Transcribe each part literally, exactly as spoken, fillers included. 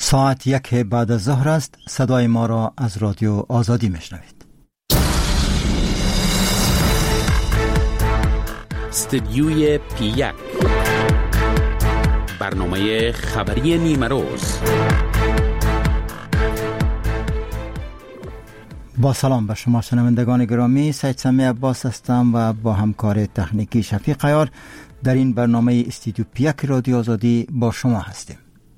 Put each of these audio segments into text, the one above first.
ساعت یک بعد از ظهر است. صدای ما را از رادیو آزادی میشنوید. استدیوی پی یک، برنامه خبری نیمه روز. با سلام به شما شنوندگان گرامی، سید سمی عباس هستم و با همکار تکنیکی شفیق عیار در این برنامه استدیو پی یک رادیو آزادی با شما هستیم.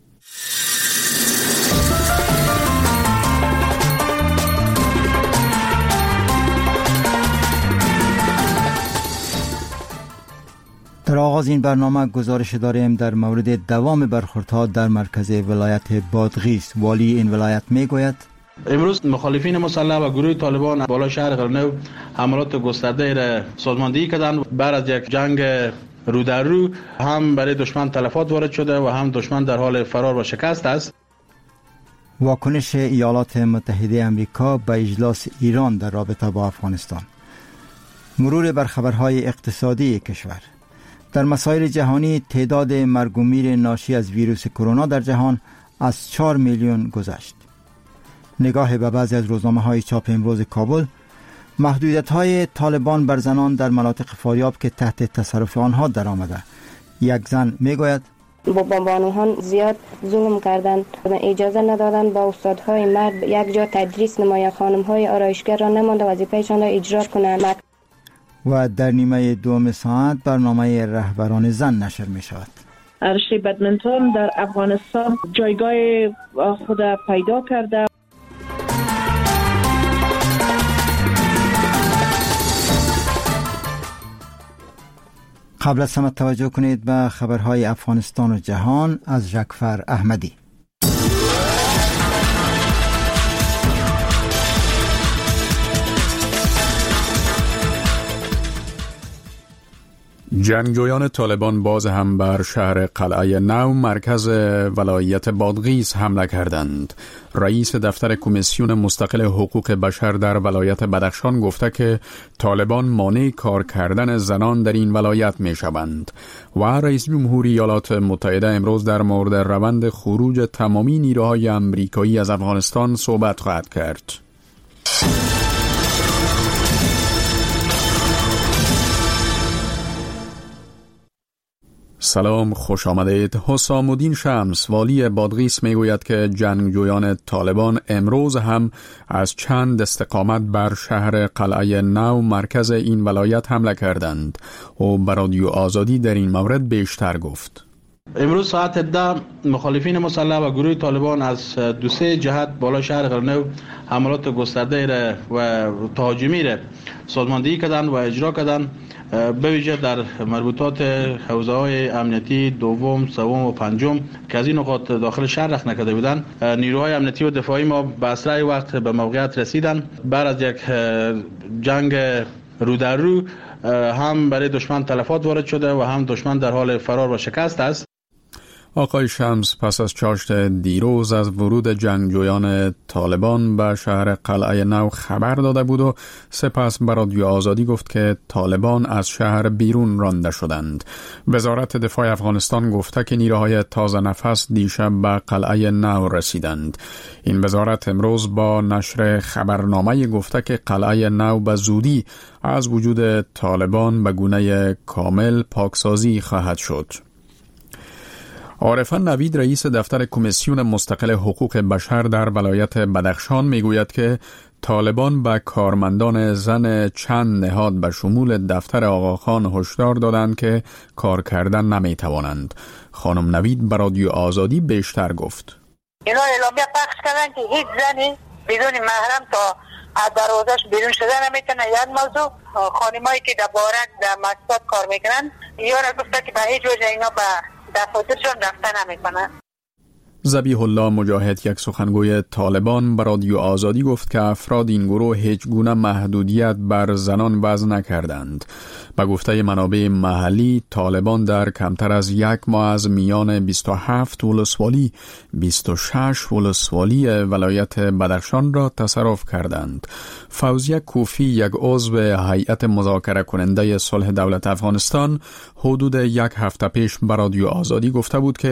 در آغاز این برنامه گزارش داریم در مورد دوام برخوردها در مرکز ولایت بادغیس. والی این ولایت میگوید امروز مخالفین مسلح و گروه طالبان بالا شهر قرنو حملات گسترده را سازماندهی کردند. بعد از یک جنگ رو در رو هم برای دشمن تلفات وارد شده و هم دشمن در حال فرار و شکست است. واکنش ایالات متحده امریکا به اجلاس ایران در رابطه با افغانستان. مرور بر خبرهای اقتصادی کشور. در مسائل جهانی تعداد مرگ و میر ناشی از ویروس کرونا در جهان از چهار میلیون گذشت. نگاه به بعضی از روزنامه‌های چاپ امروز کابل. محدودیت‌های طالبان بر زنان در مناطق فاریاب که تحت تصرف آنها در آمده. یک زن میگوید با بانوان زیاد ظلم کردند، اجازه ندادند با استادهای مرد یک جا تدریس نماید، خانم‌های آرایشگر را نمانده وظیفه‌شان را اجرا کنند. و در نیمه دوم ساعت برنامه رهبران زن نشر می شود. ارشد بدمنتون در افغانستان جایگاه خود پیدا کرده. قبل از همه توجه کنید به خبرهای افغانستان و جهان از ژکفر احمدی. جنگجویان طالبان باز هم بر شهر قلعه نو مرکز ولایت بادغیس حمله کردند. رئیس دفتر کمیسیون مستقل حقوق بشر در ولایت بدخشان گفته که طالبان مانع کار کردن زنان در این ولایت می شوند و رئیس جمهوری ایالات متحده امروز در مورد روند خروج تمامی نیروهای امریکایی از افغانستان صحبت خواهد کرد. سلام، خوش آمدید. حسام الدین شمس والی بادغیس میگوید که جنگجویان طالبان امروز هم از چند استقامت بر شهر قلعه نو مرکز این ولایت حمله کردند و بر رادیو آزادی در این مورد بیشتر گفت. امروز ساعت ده مخالفین مسلح و گروه طالبان از دو سه جهت بالا شهر قرنو حملات گسترده را و تهاجمی را سازماندهی کردند و اجرا کردند، به ویژه در مربوطات حوزه‌های امنیتی دوم، سوم و پنجم که از این نقاط داخل شهر رخ نکرده بودند. نیروهای امنیتی و دفاعی ما به اسرع وقت به موقعیت رسیدند. بعد از یک جنگ رو در رو هم برای دشمن تلفات وارد شده و هم دشمن در حال فرار و شکست است. آقای شمس پس از چاشت دیروز از ورود جنگجویان طالبان به شهر قلعه نو خبر داده بود و سپس به رادیو آزادی گفت که طالبان از شهر بیرون رانده شدند. وزارت دفاع افغانستان گفته که نیروهای تازه نفس دیشب به قلعه نو رسیدند. این وزارت امروز با نشر خبرنامه گفته که قلعه نو به زودی از وجود طالبان به گونه کامل پاکسازی خواهد شد. عارفان نوید رئیس دفتر کمیسیون مستقل حقوق بشر در ولایت بدخشان میگوید که طالبان به کارمندان زن چند نهاد به شمول دفتر آقاخان هشدار دادند که کار کردن نمیتوانند. خانم نوید به رادیو آزادی بیشتر گفت. اینا اعلامیه پخش کردن که هیچ زنی بدون محرم تا از دروازش بیرون شده نمیتونه. یک موضوع خانمایی که در بارک در مسجد کار میکنن یارا گفته که به هیچ وجه اینا به دفاترشون رفتن نمیکنن. ذبیح الله مجاهد یک سخنگوی طالبان به رادیو آزادی گفت که افراد این گروه هیچ گونه محدودیت بر زنان وضع نکردند. به گفته منابع محلی طالبان در کمتر از یک ماه از میان بیست و هفت ولسوالی بیست و شش ولسوالی ولایت بدخشان را تصرف کردند. فوزیه کوفی یک عضو هیئت مذاکره کننده صلح دولت افغانستان حدود یک هفته پیش به رادیو آزادی گفته بود که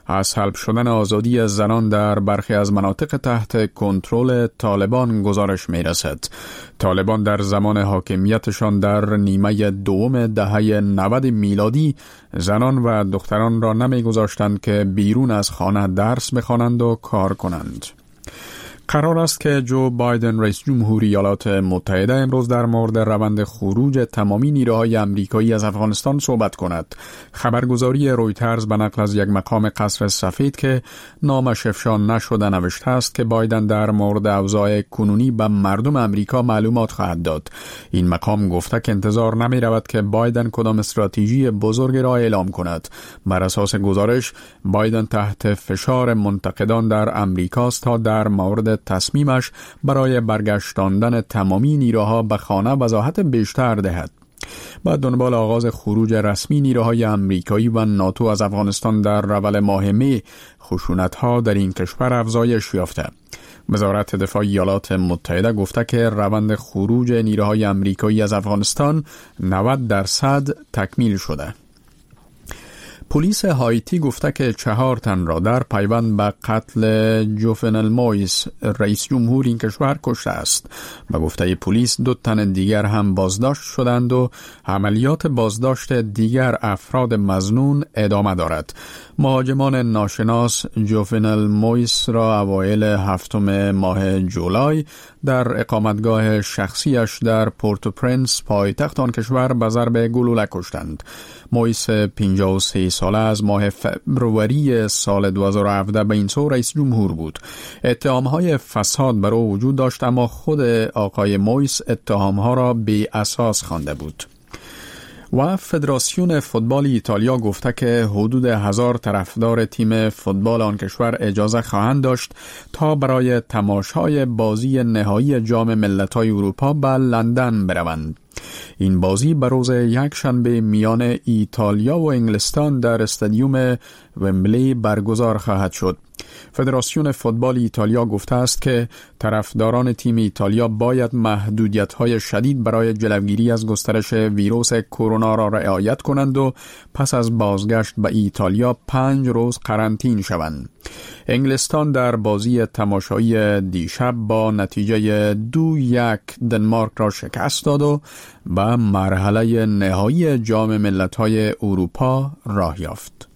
از سلب شدن آزادی زنان در برخی از مناطق تحت کنترل طالبان گزارش می رسد. طالبان در زمان حاکمیتشان در نیمه دوم دهه نود میلادی زنان و دختران را نمی گذاشتند که بیرون از خانه درس بخوانند و کار کنند. قرار است که جو بایدن رئیس جمهوری ایالات متحده امروز در مورد روند خروج تمامی نیروهای آمریکایی از افغانستان صحبت کند. خبرگزاری رویترز به نقل از یک مقام قصر سفید که نامش افشا نشده نوشته است که بایدن در مورد اوضاع کنونی به مردم آمریکا معلومات خواهد داد. این مقام گفته که انتظار نمی رود که بایدن کدام استراتژی بزرگ را اعلام کند. بر اساس گزارش بایدن تحت فشار منتقدان در آمریکاست تا در مورد تصمیمش برای برگشتاندن تمامی نیروها به خانه وضاحت بیشتر دهد. بعد دنبال آغاز خروج رسمی نیروهای آمریکایی و ناتو از افغانستان در رول ماه می، خشونت‌ها در این کشور افزایش یافته. وزارت دفاع ایالات متحده گفته که روند خروج نیروهای آمریکایی از افغانستان نود درصد تکمیل شده. پلیس هایتی گفته که چهار تن را در پیوند به قتل جوفنل مویس رئیس جمهور این کشور کشته است. به گفته پلیس دو تن دیگر هم بازداشت شدند و عملیات بازداشت دیگر افراد مظنون ادامه دارد. مهاجمان ناشناس جوفنل مویس را اوایل هفتم ماه جولای در اقامتگاه شخصیش در پورتو پرنس پایتخت آن کشور به ضرب گلوله کشتند. مویس پنجاه و سه ساله از ماه فبروری سال دو هزار و هفده به این سو رئیس جمهور بود. اتهامهای فساد بر او وجود داشت اما خود آقای مویس اتهامها را بی اساس خوانده بود. و فدراسیون فوتبال ایتالیا گفته که حدود هزار طرفدار تیم فوتبال آن کشور اجازه خواهند داشت تا برای تماشای بازی نهایی جام ملت‌های اروپا به لندن بروند. این بازی به روز یک شنبه میان ایتالیا و انگلستان در استادیوم ومبلی برگزار خواهد شد. فدراسیون فوتبال ایتالیا گفته است که طرفداران تیم ایتالیا باید محدودیت‌های شدید برای جلوگیری از گسترش ویروس کرونا را رعایت کنند و پس از بازگشت به ایتالیا پنج روز قرنطینه شوند. انگلستان در بازی تماشایی دیشب با نتیجه دو یک دنمارک را شکست داد و به مرحله نهایی جام ملت‌های اروپا راه یافت.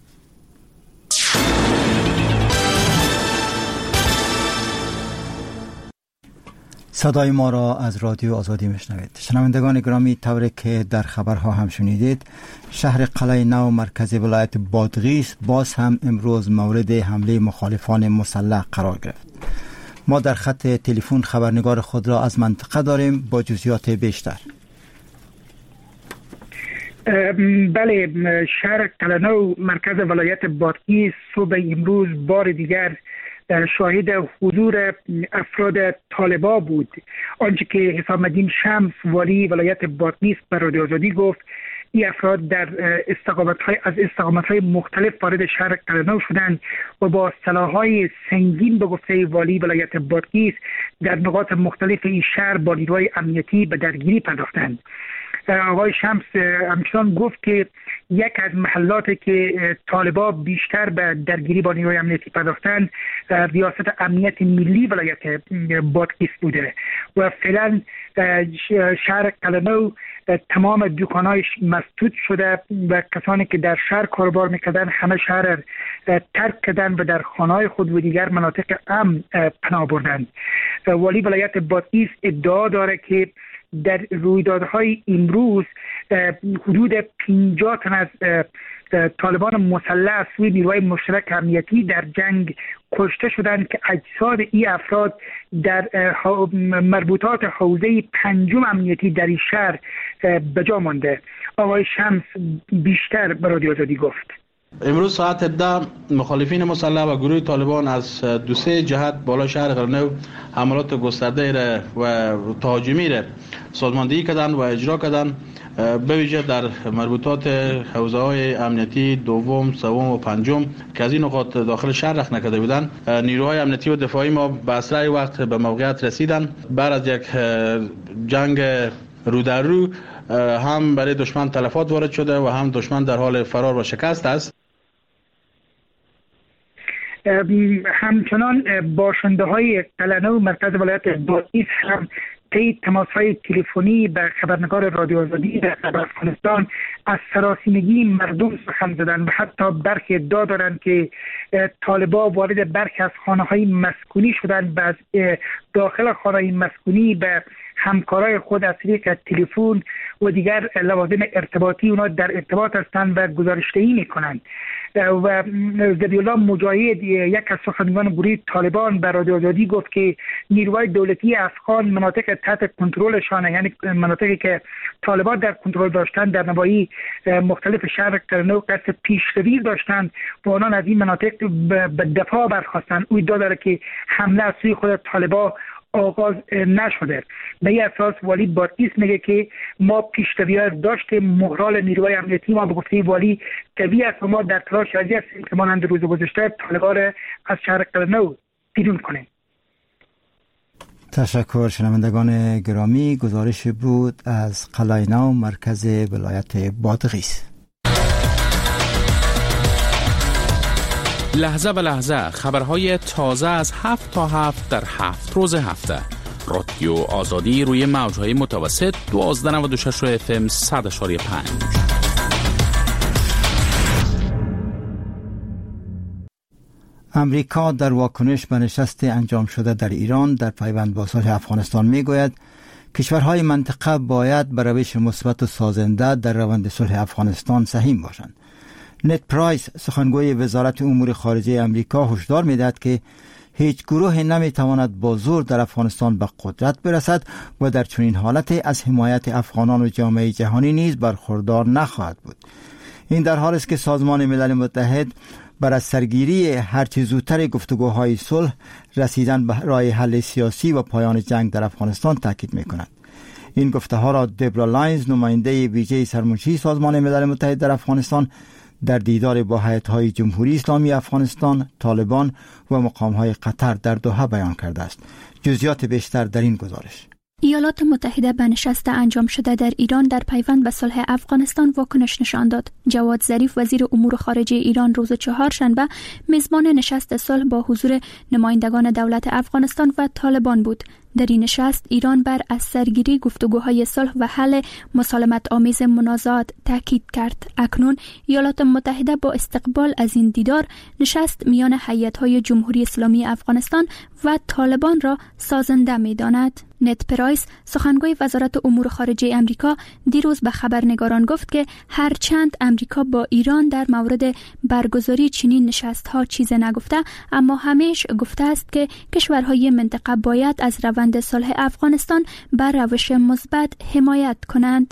صدای ما را از رادیو آزادی میشنوید. شنوندگان گرامی، طوری که در خبرها هم شنیدید، شهر قلعه نو مرکز ولایت بادغیس باز هم امروز مورد حمله مخالفان مسلح قرار گرفت. ما در خط تلفن خبرنگار خود را از منطقه داریم با جزئیات بیشتر. بله، شهر قلعه نو مرکز ولایت بادغیس صبح امروز بار دیگر شاهد حضور افراد طالبان بود. آنچه که حسام الدین شمس والی ولایت بادغیس به رادیو آزادی گفت، این افراد در استقامت‌های از استقامت‌های مختلف وارد شهر قلعه نو شدند و با سلاح‌های سنگین به گفته والی ولایت بادغیس در نقاط مختلف این شهر با نیروهای امنیتی به درگیری پرداختند. آقای شمس همچنان گفت که یک از محلاتی که طالبان بیشتر به درگیری با نیروی امنیتی پرداختند ریاست امنیت ملی ولایت بادغیس بوده و فعلا شهر قلعه نو تمام دکان‌هایش مسدود شده و کسانی که در شهر کاربار میکردن همه شهر ترک کردن و در خانه‌های خود و دیگر مناطق امن پناه بردند. والی ولایت بادغیس ادعا داره که در رویدادهای امروز حدود پنجاه تن از طالبان مسلح از سوی نیروهای مشترک امنیتی در جنگ کشته شدند که اجساد این افراد در مربوطات حوزه پنجم امنیتی در این شهر به جا مانده. آقای شمس بیشتر به رادیو آزادی گفت. امروز ساعت ده مخالفین مسلح و گروه طالبان از دو سه جهت بالا شهر قلعه نو حملات گسترده را و تهاجمی را سازماندهی کردند و اجرا کردند، به ویژه در مربوطات حوزه های امنیتی دوم، سوم و پنجم که از این نقاط داخل شهر رخ نکرده بودند. نیروهای امنیتی و دفاعی ما به اسرع وقت به موقعیت رسیدند. بعد از یک جنگ رو در رو هم برای دشمن تلفات وارد شده و هم دشمن در حال فرار و شکست است. همچنان باشنده های قلعه‌نو مرکز ولایت بادغیس هم طی تماس‌های تلفنی به خبرنگار رادیو آزادی در افغانستان از سراسیمگی مردم سخن زدند و حتی برخی ادعا دارند که طالبان وارد برخی از خانه‌های مسکونی شدند و از داخل خانه‌های مسکونی به همکارای خود از طریق تلفن و دیگر لوازم ارتباطی اونا در ارتباط هستند و گزارش‌دهی می‌کنند. و ذبیح‌الله مجاهد یک از سخنگویان گروه طالبان به رادیو آزادی گفت که نیروهای دولتی افغان مناطق تحت کنترلشان، یعنی مناطقی که طالبان در کنترل داشتند، در نواحی مختلف شهر قلعه‌نو قصد پیشروی داشتند و آنان از این مناطق به دفاع برخاستند. او ادعا دارد که حمله از سوی خود طالبان آغاز نشده. به این اساس والی بادغیس میگه که ما پیشروی‌ها داشتیم، مهرال نیروهای امنیتی ما به گفته والی قوی است و ما در تلاش هستیم که مانند روز گذشته طالبان را از شهر قلعه‌نو بیرون کنیم. تشکر. شنوندگان گرامی، گزارش بود از قلعه نو مرکز ولایت بادغیس. لحظه به لحظه خبرهای تازه از هفت تا هفت در هفت روز هفته. رادیو آزادی روی موجهای متوسط دوازده نود و شش اف ام صد اشاری پنج. امریکا در واکنش به نشست انجام شده در ایران در پیوند با صلح افغانستان میگوید کشورهای منطقه باید به روش مثبت و سازنده در روند صلح افغانستان سهیم باشند. نت پرایس سخنگوی وزارت امور خارجه امریکا هشدار میدهد که هیچ گروه نمیتواند با زور در افغانستان به قدرت برسد و در چنین حالت از حمایت افغانان و جامعه جهانی نیز برخوردار نخواهد بود. این در حالی است که سازمان ملل متحد بر از سرگیری هرچه زودتر گفتگوهای صلح، رسیدن به راه حل سیاسی و پایان جنگ در افغانستان تاکید می‌کند. این گفته ها را دبرا لاینز، نماینده ویژه سرمنشی سازمان ملل متحد در افغانستان، در دیدار با هیئت‌های جمهوری اسلامی افغانستان، طالبان و مقام‌های قطر در دوحه بیان کرده است. جزئیات بیشتر در این گزارش. ایالات متحده به نشست انجام شده در ایران در پیوند به صلح افغانستان واکنش نشان داد. جواد ظریف وزیر امور خارجه ایران روز چهارشنبه میزبان نشست صلح با حضور نمایندگان دولت افغانستان و طالبان بود. در این نشست ایران بر از سرگیری گفتگوهای صلح و حل مسالمت آمیز منازعات تاکید کرد. اکنون ایالات متحده با استقبال از این دیدار نشست میان هیئت‌های جمهوری اسلامی افغانستان و طالبان را سازنده می‌داند. نت پرایس سخنگوی وزارت امور خارجه امریکا دیروز به خبرنگاران گفت که هرچند امریکا با ایران در مورد برگزاری چنین نشست‌ها چیزی نگفته، اما همیشه گفته است که کشورهای منطقه باید از روند صلح افغانستان بر روش مثبت حمایت کنند.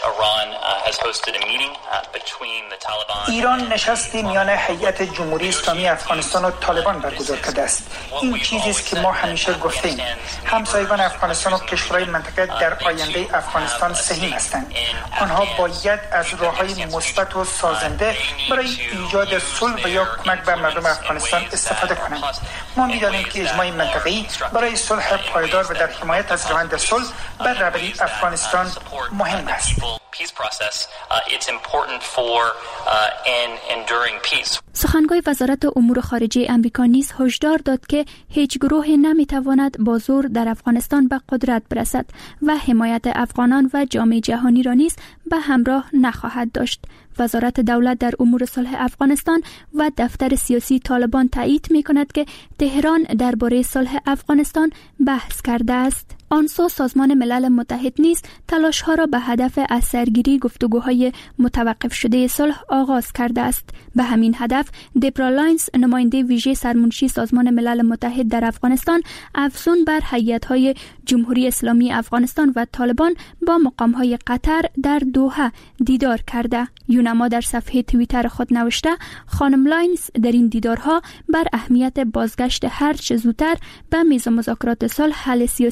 ایران نشستی میان هیئت جمهوری اسلامی افغانستان و طالبان برگزار کرده است. این چیزی است که ما همیشه گفتیم. همسایگان افغانستان و کشورهای منطقه در آینده افغانستان سهیم هستند. آنها باید از راه‌های مثبت و سازنده برای ایجاد صلح و یا کمک به مردم افغانستان استفاده کنند. ما می‌دانیم که اجماع منطقه‌ای برای صلح پایدار و در حمایت از روند صلح بر روی افغانستان مهم است. سخنگوی وزارت امور خارجه امریکا نیز هشدار داد که هیچ گروهی نمیتواند با زور در افغانستان به قدرت برسد و حمایت افغانان و جامعه جهانی را نیز به همراه نخواهد داشت. وزارت دولت در امور صلح افغانستان و دفتر سیاسی طالبان تایید می‌کند که تهران درباره صلح افغانستان بحث کرده است. آنسو سازمان ملل متحد نیز تلاش‌ها را به هدف از سرگیری گفتگوهای متوقف شده صلح آغاز کرده است. به همین هدف دبرا لاینز، نماینده ویژه سرمنشی سازمان ملل متحد در افغانستان، افزون بر هیئت‌های جمهوری اسلامی افغانستان و طالبان با مقام‌های قطر در دوحه دیدار کرده. یونما در صفحه توییتر خود نوشته خانم لاینز در این دیدارها بر اهمیت بازگشت هر چه زودتر به میز مذاکرات صلح، حل سیاسی و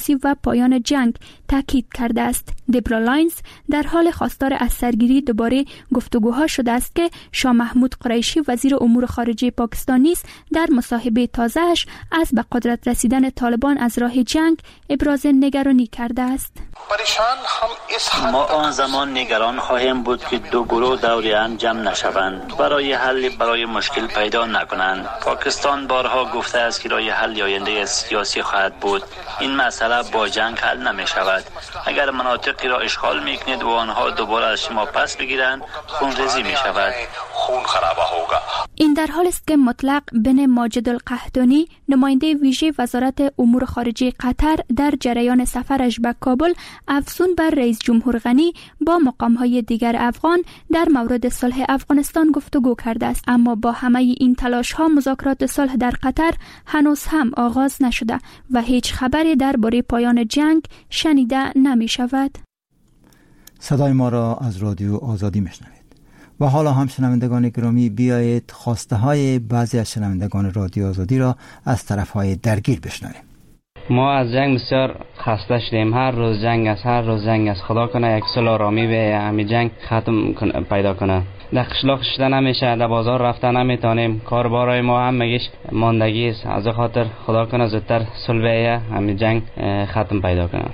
پایان جنگ تاکید کرده است. دبرا لاینز در حال خواستار از سرگیری دوباره گفتگوها شده است که شاه محمود قریشی وزیر امور خارجه پاکستان نیز در مصاحبه تازه‌اش از به قدرت رسیدن طالبان از راه جنگ ابراز نگرانی کرده است. ما آن زمان نگران خواهیم بود که دو گروه دور هم جمع نشوند، برای حل برای مشکل پیدا نکنند. پاکستان بارها گفته است که راه حل آینده سیاسی خواهد بود. این مسئله با جنگ حل نمی شود. اگر مناطقی را اشغال میکنید و آنها دوباره از شما پس بگیرند، خونریزی می شود. این در حال است که مطلق بن ماجد القحطانی نماینده ویژه وزارت امور خارجه قطر در جریان سفرش به کابل افزون بر رئیس جمهور غنی با مقام‌های دیگر افغان در مورد صلح افغانستان گفتگو کرده است، اما با همه این تلاش‌ها مذاکرات صلح در قطر هنوز هم آغاز نشده و هیچ خبری درباره پایان جنگ شنیده نمی شود. صدای ما را از رادیو آزادی میشنوید. و حالا هم شنوندگان گرامی بیایید خواسته های بعضی از شنوندگان رادیو آزادی را از طرف های درگیر بشنویم. ما از جنگ بسیار خسته شدیم. هر روز جنگ است، هر روز جنگ است. خدا کنه یک صلح آرامی به همین جنگ ختم پیدا کنه. در قشلاق شده نمیشه، در بازار رفته نمیتونیم، کاربارای ما هم مگیش ماندگی است. از خاطر خدا کنه زودتر صلح به همین جنگ ختم پیدا کنه.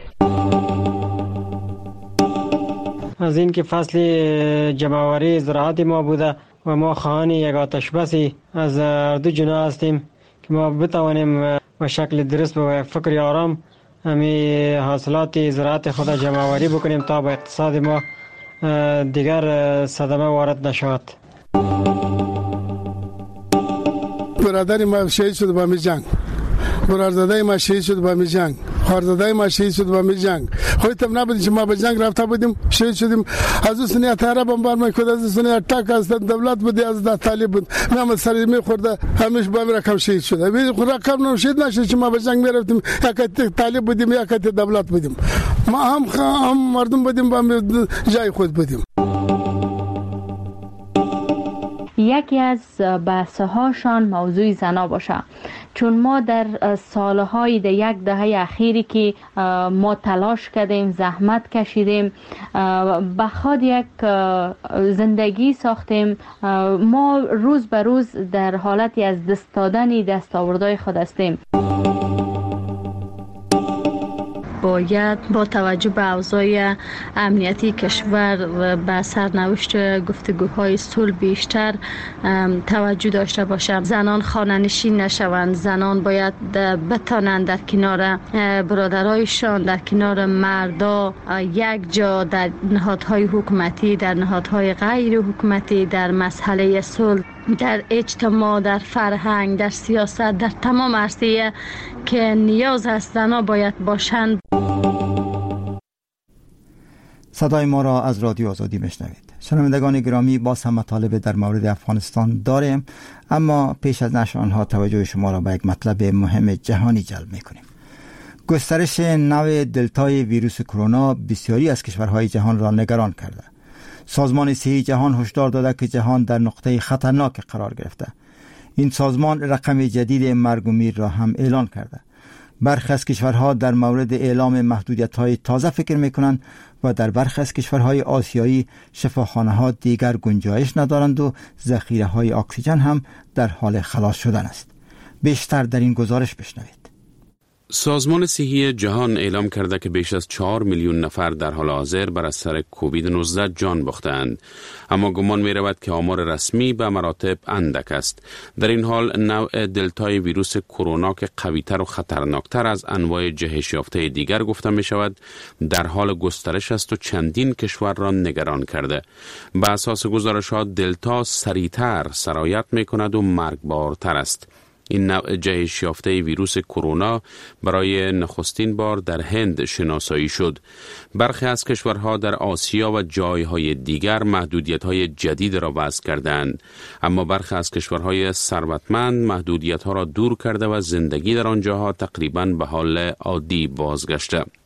از این که فصل جمع‌آوری زراعت ما بوده و ما خواهان یک آتش بسی از دو جناح هستیم که ما بتوانیم به شکل درست و فکر آرام همین حاصلات زراعت خود جمع‌آوری بکنیم تا به اقتصاد ما دیگر صدمه وارد نشود. برادر ما شهید شد با می جنگ، برادر ما شهید شد با می جنگ، خواهرزاده ما شهید شد با می جنگ. خودتم نبودیم که ما به جنگ رفته بودیم، شهید شدیم. از اون سنی اتاره بمبار میکرد، از اون سنی اتاک از دولت بود، از طالب بود. ما سری میخورده، همیشه با رقم شهید شده. می رقم نو شهید نشد که ما به جنگ میرفتیم، یک طالب بودیم یک دولت بودیم. ما هم هم مردم بودیم، با جای خود بودیم. یکی از بحث‌هاشان موضوع زنا باشه، چون ما در سالهای در یک دهه اخیری که ما تلاش کردیم، زحمت کشیدیم، به خود یک زندگی ساختیم، ما روز به روز در حالتی از دست دادن دستاوردهای خود هستیم. باید با توجه به اوضاع امنیتی کشور و به سرنوشت گفتگوهای صلح بیشتر توجه داشته باشند. زنان خانه‌نشین نشوند، زنان باید بتانند در کنار برادرایشان، در کنار مردا یک جا در نهادهای حکومتی، در نهادهای غیر حکومتی، در مسئله صلح، در اجتماع، در فرهنگ، در سیاست، در تمام عرصه که نیاز هست زنان باید باشند. صدای ما را از رادیو آزادی میشنوید. شنوندگان گرامی، باز هم مطالب در مورد افغانستان داریم، اما پیش از نشر آنها توجه شما را به یک مطلب مهم جهانی جلب میکنیم. گسترش نوع دلتای ویروس کرونا بسیاری از کشورهای جهان را نگران کرده. سازمان صحی جهان هشدار داده که جهان در نقطه خطرناک قرار گرفته. این سازمان رقم جدید مرگ و میر را هم اعلان کرده. برخی از کشورها در مورد اعلام محدودیت‌های تازه فکر می‌کنند و در برخی از کشورهای آسیایی شفاخانه‌ها دیگر گنجایش ندارند و ذخیره‌های اکسیژن هم در حال خلاص شدن است. بیشتر در این گزارش بشنوید. سازمان صحی جهان اعلام کرده که بیش از چهار میلیون نفر در حال حاضر بر اثر کووید نوزده جان باختند، اما گمان می رود که آمار رسمی به مراتب اندک است. در این حال نوع دلتای ویروس کرونا که قوی‌تر و خطرناکتر از انواع جهش یافته دیگر گفته می شود در حال گسترش است و چندین کشور را نگران کرده. به اساس گزارشات دلتا سریعتر سرایت می کند و مرگبارتر است. این نوع جهش یافته ویروس کرونا برای نخستین بار در هند شناسایی شد. برخی از کشورها در آسیا و جایهای دیگر محدودیت‌های جدید را وضع کردند، اما برخی از کشورهای ثروتمند محدودیت‌ها را دور کرده و زندگی در آنجاها تقریباً به حال عادی بازگشته.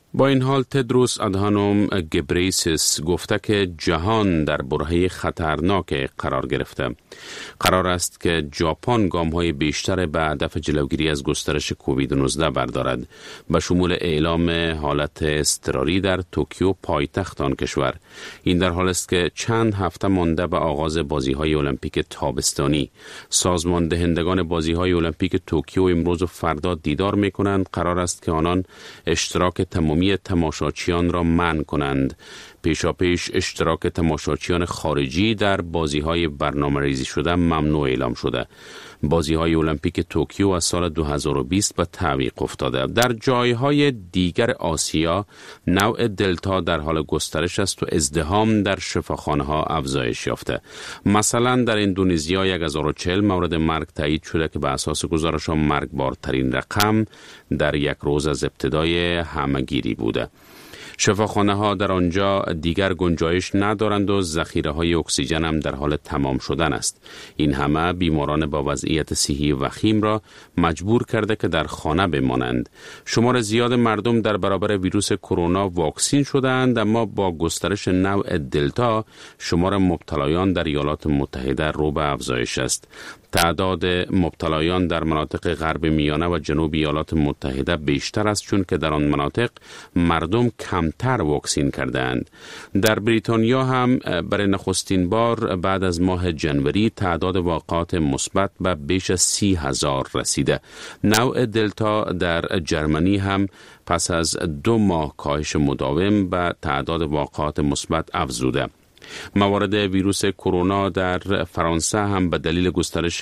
با این حال تدروس ادهانوم گبریسیس گفته که جهان در برهه خطرناک قرار گرفته. قرار است که ژاپن گام‌های بیشتر به هدف جلوگیری از گسترش کووید نوزده بردارد، به شمول اعلام حالت اضطراری در توکیو پایتخت آن کشور. این در حال است که چند هفته مانده به آغاز بازی‌های المپیک تابستانی. سازمان دهندگان بازی‌های المپیک توکیو امروز و فردا دیدار می‌کنند. قرار است که آنان اشتراک تمامی تماشاچیان را منع کنند. پیشاپیش اشتراک تماشاچیان خارجی در بازی‌های برنامه‌ریزی شده ممنوع اعلام شده. بازی‌های المپیک توکیو از سال دو هزار و بیست به تعویق افتاده. در جایهای دیگر آسیا نوع دلتا در حال گسترش است و ازدحام در شفاخانه‌ها افزایش یافته. مثلا در اندونزیا یک هزار و چهل مورد مرگ تایید شده که به اساس گزارش‌ها مرگبارترین رقم در یک روز از ابتدای همه‌گیری بوده. شفاخانه ها در آنجا دیگر گنجایش ندارند و ذخیره های اکسیژن هم در حال تمام شدن است. این همه بیماران با وضعیت صحی وخیم را مجبور کرده که در خانه بمانند. شمار زیاد مردم در برابر ویروس کرونا واکسین شدند، اما با گسترش نوع دلتا شمار مبتلایان در ایالات متحده رو به افزایش است. تعداد مبتلایان در مناطق غرب میانه و جنوب ایالات متحده بیشتر است، چون که در آن مناطق مردم کمتر واکسین کردند. در بریتانیا هم برای نخستین بار بعد از ماه جنوری تعداد واقعات مثبت به بیش از سی هزار رسیده. نوع دلتا در جرمنی هم پس از دو ماه کاهش مداوم به تعداد واقعات مثبت افزوده. موارد ویروس کرونا در فرانسه هم به دلیل گسترش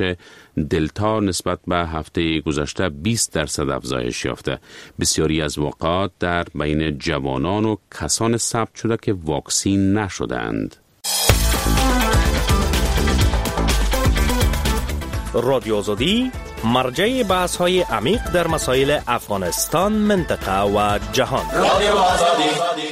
دلتا نسبت به هفته گذشته بیست درصد افزایش یافته. بسیاری از واقعات در بین جوانان و کسان ثبت شده که واکسین نشدند. رادیو آزادی مرجع بحث های عمیق در مسائل افغانستان، منطقه و جهان. رادیو آزادی.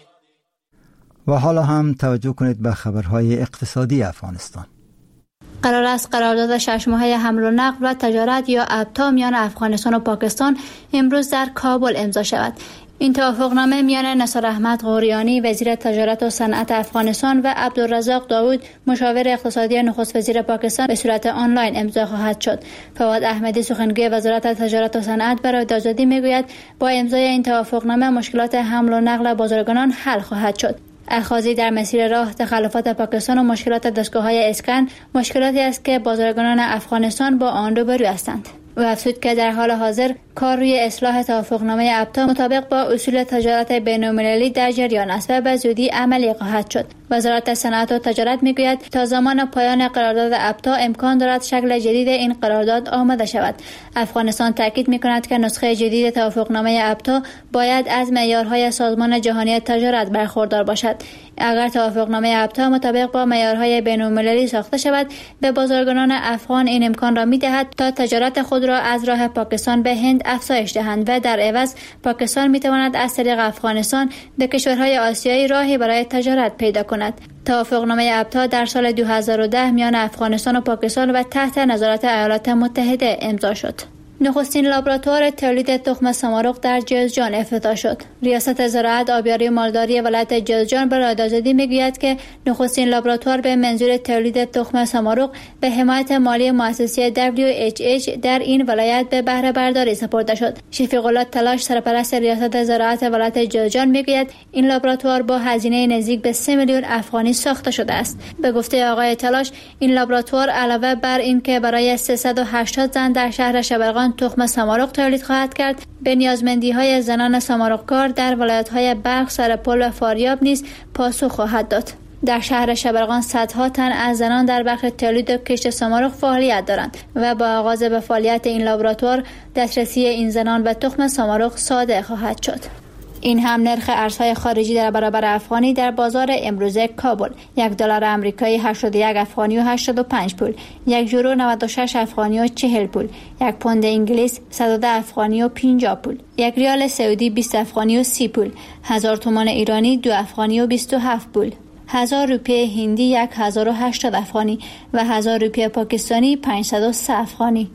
و حالا هم توجه کنید به خبرهای اقتصادی افغانستان. قرار است قرارداد شش ماهه حمل و نقل و تجارت یا ابتا میان افغانستان و پاکستان امروز در کابل امضا شود. این توافقنامه میان نثار احمد غوریانی وزیر تجارت و صنعت افغانستان و عبدالرزاق داوود مشاور اقتصادی نخست وزیر پاکستان به صورت آنلاین امضا خواهد شد. فواد احمدی سخنگوی وزارت تجارت و صنعت برای رادیو آزادی میگوید با امضای این توافقنامه مشکلات حمل و نقل بازرگانان حل خواهد شد. اخاذی در مسیر راه، تخلفات پاکستان و مشکلات دستگاه‌های اسکن مشکلاتی است که بازرگانان افغانستان با آن روبرو هستند. و افزود که در حال حاضر کار روی اصلاح توافقنامه ابتا مطابق با اصول تجارت بین‌المللی در جریان است و به زودی عملی خواهد شد. وزارت صنعت و تجارت میگوید تا زمان پایان قرارداد ابتا امکان دارد شکل جدید این قرارداد آماده شود. افغانستان تاکید میکند که نسخه جدید توافقنامه ابتا باید از معیارهای سازمان جهانی تجارت برخوردار باشد. اگر توافقنامه ابتا مطابق با معیارهای بین‌المللی ساخته شود، به بازرگانان افغان این امکان را میدهد تا تجارت خود را از راه پاکستان به هند افزایش دهند و در عوض پاکستان میتواند از طریق افغانستان به کشورهای آسیایی راهی برای تجارت پیدا کند. توافقنامه ابتا در سال دو هزار و ده میان افغانستان و پاکستان و تحت نظارت ایالات متحده امضا شد. نخستین لابراتوار تولید تخم سمارق در جوزجان افتتاح شد. ریاست زراعت، آبیاری و مالداری ولایت جوزجان به رادیو آزادی میگوید که نخستین لابراتوار به منظور تولید تخم سمارق به حمایت مالی مؤسسه دبلیو اچ اچ در این ولایت به بهره برداری سپرده شد. شفیق الله تلاش، سرپرست ریاست زراعت ولایت جوزجان میگوید این لابراتوار با هزینه نزدیک به سه میلیون افغانی ساخته شده است. به گفته آقای تلاش، این لابراتوار علاوه بر این که برای سیصد و هشتاد زن در شهر شبرغان تخم سمارق تولید خواهد کرد، به نیازمندی‌های زنان سمارق‌کار در ولایت‌های بلخ، سرپل و فاریاب نیز پاسخ خواهد داد. در شهر شبرغان صدها تن از زنان در بخش تولید و کشت سمارق فعالیت دارند و با آغاز به فعالیت این لابراتوار دسترسی این زنان به تخم سمارق ساده خواهد شد. این هم نرخ ارزهای خارجی در برابر افغانی در بازار امروزه کابل: یک دلار آمریکایی هشتاد و یک افغانی و هشتاد و پنج پول، یک یورو نود و شش افغانی و چهل پول، یک پوند انگلیس صد و ده افغانی و پنجاه پول، یک ریال سعودی بیست افغانی و سی پول، هزار تومان ایرانی دو افغانی و بیست و هفت پول، هزار روپیه هندی یک هزار و هشتاد افغانی و هزار روپیه پاکستانی پانصد و سه افغانی.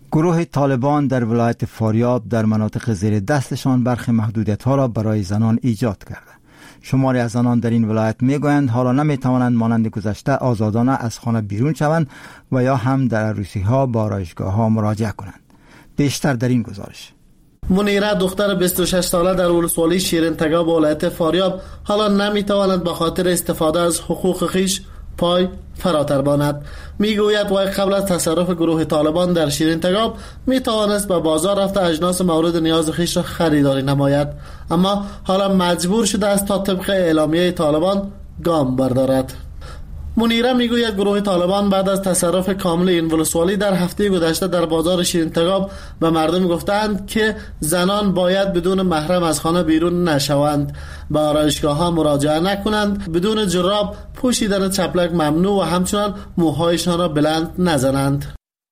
گروه طالبان در ولایت فاریاب در مناطق زیر دستشان برخی محدودیت‌ها را برای زنان ایجاد کرده. شماری از زنان در این ولایت میگویند حالا نمیتوانند مانند گذشته آزادانه از خانه بیرون شوند و یا هم در عروسی‌ها با آرایشگاه‌ها مراجعه کنند. بیشتر در این گزارش. منیره دختر بیست و شش ساله در ولسوالی شیرین تگاب ولایت فاریاب حالا نمیتواند به خاطر استفاده از حقوق خیش پای فراتر باند. میگوید وای قبل از تصرف گروه طالبان در شیرین تگاب میتوانست به بازار رفته اجناس مورد نیاز خیش را خریداری نماید، اما حالا مجبور شده است تا طبق اعلامیه طالبان گام بردارد. منیره میگوید گروه طالبان بعد از تصرف کامل این ولسوالی در هفته گذشته در بازار شیرین تگاب به مردم گفتند که زنان باید بدون محرم از خانه بیرون نشوند، به آرایشگاه ها مراجعه نکنند، بدون جراب پوشیدن چپلک ممنوع و همچنان موهایشان را بلند نزنند.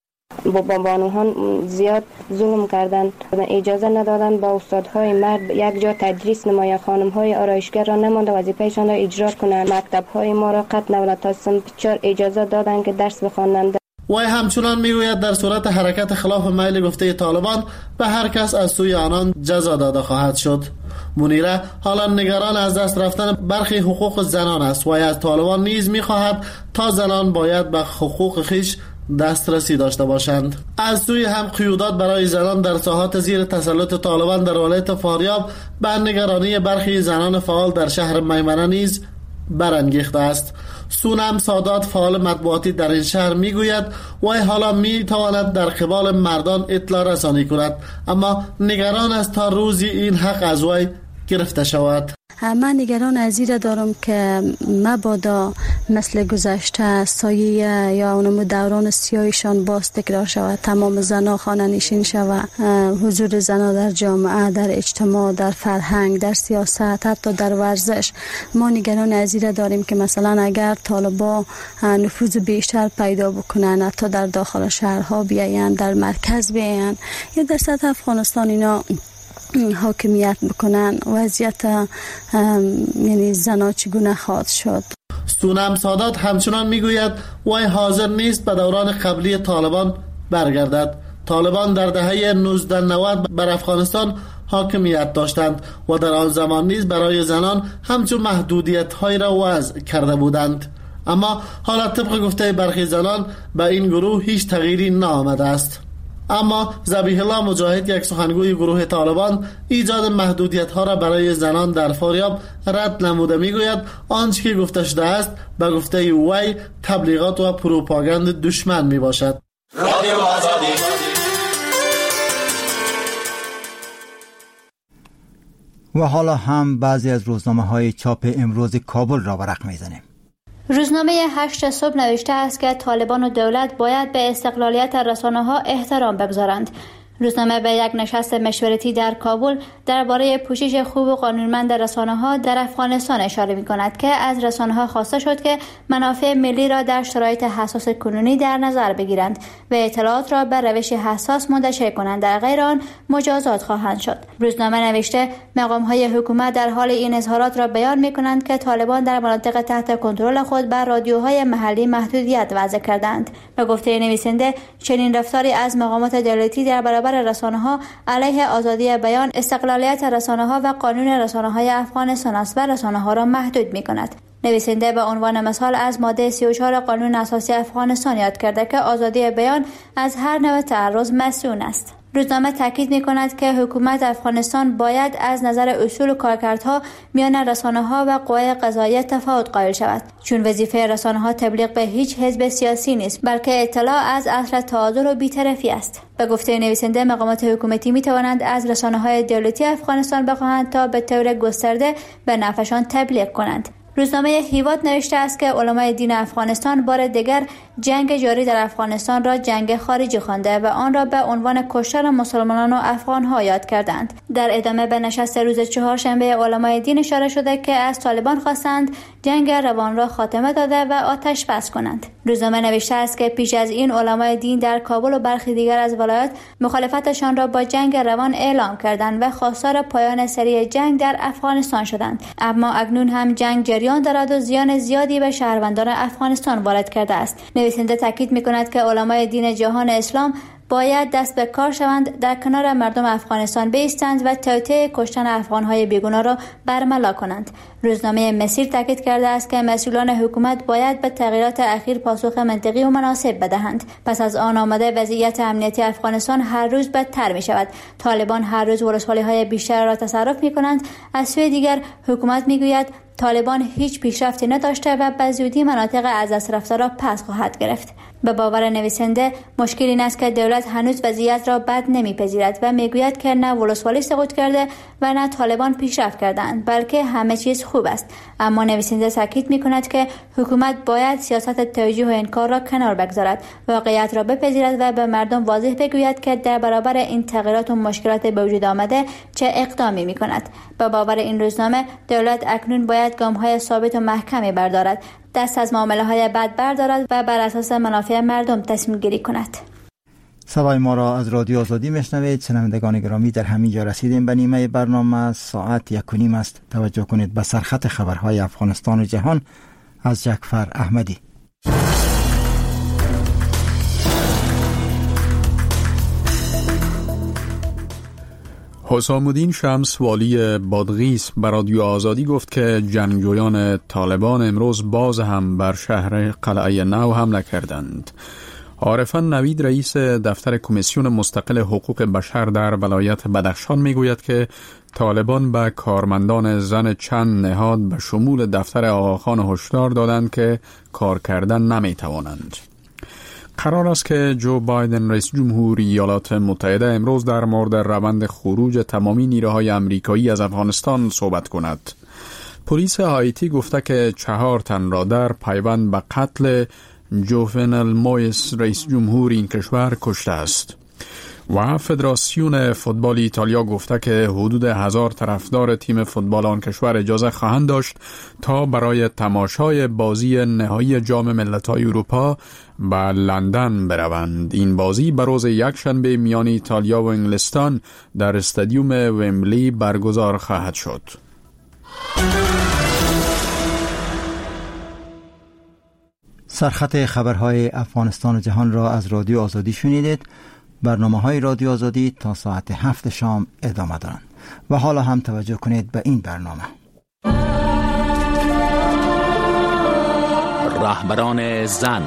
با بانوان زیاد ظلم کردند، اجازه ندادند با استادهای مرد یک جا تدریس نماید، خانم‌های آرایشگر را نمانده وظیفه‌شان را اجرا کنند. مکتب‌های ما را قطع نمودند تا صنف چهار اجازه دادند که درس بخوانند. وی همچنان میگوید در صورت حرکت خلاف میل گفته طالبان به هر کس از سوی آنان جزا داده خواهد شد. منیره حالا نگران از دست رفتن برخی حقوق زنان است و از طالبان نیز میخواهد تا زنان باید به حقوق خیش دسترسی داشته باشند. از سوی هم قیودات برای زنان در ساحات زیر تسلط طالبان در ولایت فاریاب به نگرانی برخی زنان فعال در شهر میمنه نیز برانگیخته است. سونم سادات فعال مطبوعاتی در این شهر میگوید وی حالا میتواند در قبال مردان اطلاع رسانی کند، اما نگران است تا روزی این حق از وی گرفته شود. من نگران از این دارم که مبادا مثل گذشته سایه یا اونم دوران سیاهشان باز تکرار شود، تمام زنها خانه نشین شود، حضور زنها در جامعه، در اجتماع، در فرهنگ، در سیاست، حتی در ورزش. ما نگران از این داریم که مثلا اگر طالبا نفوذ بیشتر پیدا بکنن، حتی در داخل شهرها بیاین، در مرکز بیاین یا در سطح افغانستان اینا حاکمیت بکنن، وضعیت یعنی زنا چگونه خواهد شد. سونم سادات همچنان میگوید وی حاضر نیست به دوران قبلی طالبان برگردد. طالبان در دهه نوزده نود بر افغانستان حاکمیت داشتند و در آن زمان نیز برای زنان همچون محدودیت های را وضع کرده بودند، اما حالا طبق گفته برخی زنان به این گروه هیچ تغییری نآمده است. اما ذبیح الله مجاهد، یک سخنگوی گروه طالبان، ایجاد محدودیت ها را برای زنان در فاریاب رد نموده میگوید آنچه که گفته شده است به گفته وی تبلیغات و پروپاگاند دشمن می باشد. رادیو آزادی. و حالا هم بعضی از روزنامه های چاپ امروز کابل را ورق میزنیم. روزنامه هشت صبح نوشته است که طالبان و دولت باید به استقلالیت رسانه‌ها احترام بگذارند. روزنامه به یک نشست مشورتی در کابل درباره پوشش خوب و قانونمند رسانه‌ها در افغانستان اشاره می‌کند که از رسانه‌ها خواسته شد که منافع ملی را در شرایط حساس کنونی در نظر بگیرند و اطلاعات را به روش حساس منتشر کنند، در غیر آن مجازات خواهند شد. روزنامه نوشته مقام‌های حکومت در حال این اظهارات را بیان می‌کنند که طالبان در مناطق تحت کنترل خود بر رادیوهای محلی محدودیت وضع کردند. به گفته نویسنده چنین رفتاری از مقامات دولتی در برابر رسانه‌ها علیه آزادی بیان، استقلالیت رسانه‌ها و قانون رسانه‌های افغانستان است و رسانه‌ها را محدود می‌کند. نویسنده به عنوان مثال از ماده سی و چهار قانون اساسی افغانستان یاد کرده که آزادی بیان از هر نوع تعرض مسئول است. روزنامه تاکید می‌کند که حکومت افغانستان باید از نظر اصول و کارکردها میان رسانه‌ها و قوای قضاییه تفاوت قائل شود، چون وظیفه رسانه‌ها تبلیغ به هیچ حزب سیاسی نیست، بلکه اطلاع از اصل تعادل و بی‌طرفی است. به گفته نویسنده مقامات حکومتی می‌توانند از رسانه‌های دولتی افغانستان بخواهند تا به طور گسترده به نفعشان تبلیغ کنند. روزنامه هیواد نوشته است که علمای دین افغانستان بار دیگر جنگ جاری در افغانستان را جنگ خارجی خوانده و آن را به عنوان کشتن مسلمانان و افغان‌ها یاد کردند. در ادامه به نشست روز چهارشنبه علمای دین اشاره شده که از طالبان خواستند جنگ روان را خاتمه داده و آتش بس کنند. روزنامه نوشته است که پیش از این علمای دین در کابل و برخی دیگر از ولایات مخالفتشان را با جنگ روان اعلام کردند و خواستار پایان سری جنگ در افغانستان شدند، اما اکنون هم جنگ جریان دارد و زیان زیادی به شهروندان افغانستان وارد کرده است. نویسنده تاکید می‌کند که علمای دین جهان اسلام باید دست به کار شوند، در کنار مردم افغانستان بایستند و توطئه کشتن افغان‌های بیگناه را برملا کنند. روزنامه مسیر تاکید کرده است که مسئولان حکومت باید به تغییرات اخیر پاسخ منطقی و مناسب بدهند. پس از آن آمده وضعیت امنیتی افغانستان هر روز بدتر می شود. طالبان هر روز ولسوالی‌های بیشتر را تصرف می کنند. از سوی دیگر حکومت می گوید طالبان هیچ پیشرفتی نداشته و به زودی مناطق از دست رفته را پس خواهد گرفت. به باور نویسنده مشکل این است که دولت هنوز وضعیت را بد نمیپذیرد و میگوید که نه ولسوالی سقوط کرده و نه طالبان پیشرفت کردند، بلکه همه چیز خوب است. اما نویسنده تاکید میکند که حکومت باید سیاست توجیه و انکار را کنار بگذارد، واقعیت را بپذیرد و به مردم واضح بگوید که در برابر این تغییرات و مشکلات به وجود آمده چه اقدامی میکند. به باور این روزنامه دولت اکنون باید گام‌های ثابت و محکمی بردارد، دست از معامله‌های بد بردارد و بر اساس منافع مردم تصمیم گیری کند. صدای ما را از رادیو آزادی میشنوید. شنوندگان گرامی، در همین جا رسیدیم به نیمه برنامه. ساعت یک و نیم است. توجه کنید به سرخط خبرهای افغانستان و جهان از جعفر احمدی. حسام الدین شمس والی بادغیس بر رادیو آزادی گفت که جنگجویان طالبان امروز باز هم بر شهر قلعه نو حمله کردند. عارفان نوید رئیس دفتر کمیسیون مستقل حقوق بشر در ولایت بدخشان میگوید که طالبان به کارمندان زن چند نهاد به شمول دفتر آقاخان هشدار دادند که کار کردن نمیتوانند. قرار است که جو بایدن رئیس جمهور ایالات متحده امروز در مورد روند خروج تمامی نیروهای آمریکایی از افغانستان صحبت کند. پلیس هایتی گفته که چهار تن را در پیوند به قتل جوونل مویس رئیس جمهور این کشور کشته است. و فدراسیون فوتبال ایتالیا گفته که حدود هزار طرفدار تیم فوتبال آن کشور اجازه خواهند داشت تا برای تماشای بازی نهایی جام ملت‌های اروپا به لندن بروند. این بازی به روز یکشنبه میان ایتالیا و انگلستان در استادیوم ومبلی برگزار خواهد شد. سرخط خبرهای افغانستان و جهان را از رادیو آزادی شنیدید. برنامه های رادیو آزادی تا ساعت هفت شام ادامه دارند و حالا هم توجه کنید به این برنامه. رهبران زن.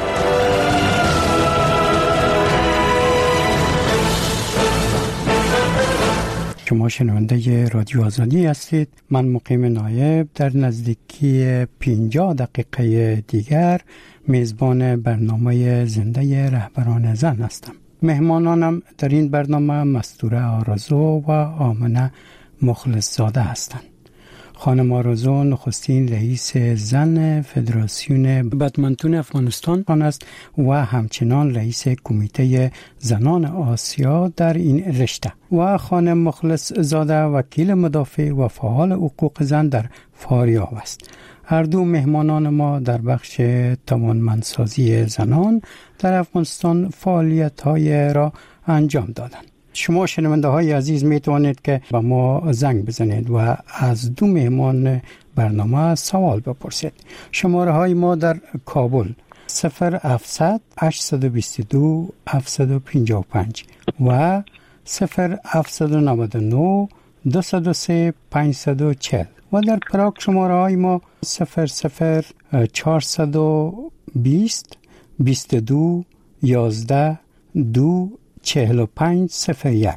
شما شنونده رادیو آزادی هستید. من مقیم نایب در نزدیکی پنجاه دقیقه دیگر میزبان برنامه زنده رهبران زن هستم. مهمانانم در این برنامه مستوره آرزو و آمنه مخلص زاده هستند. خانم آرزو نخستین رئیس زن فدراسیون بدمنتون افغانستان است و همچنان رئیس کمیته زنان آسیا در این رشته و خانم مخلص زاده وکیل مدافع و فعال حقوق زن در فاریاب است. هر دو مهمانان ما در بخش توانمندسازی زنان در افغانستان فعالیت‌های را انجام دادند. شما شنونده های عزیز می توانید که به ما زنگ بزنید و از دو مهمان برنامه سوال بپرسید. شماره های ما در کابل صفر هفتصد هشتصد و بیست و دو هفتصد و پنجاه و پنج و صفر هفتصد و نود و نه دویست و سه پانصد و چهل و در پراگ شماره های ما صفر صفر چهارصد و بیست بیست و دو یازده دو چهل و پنج صفر یک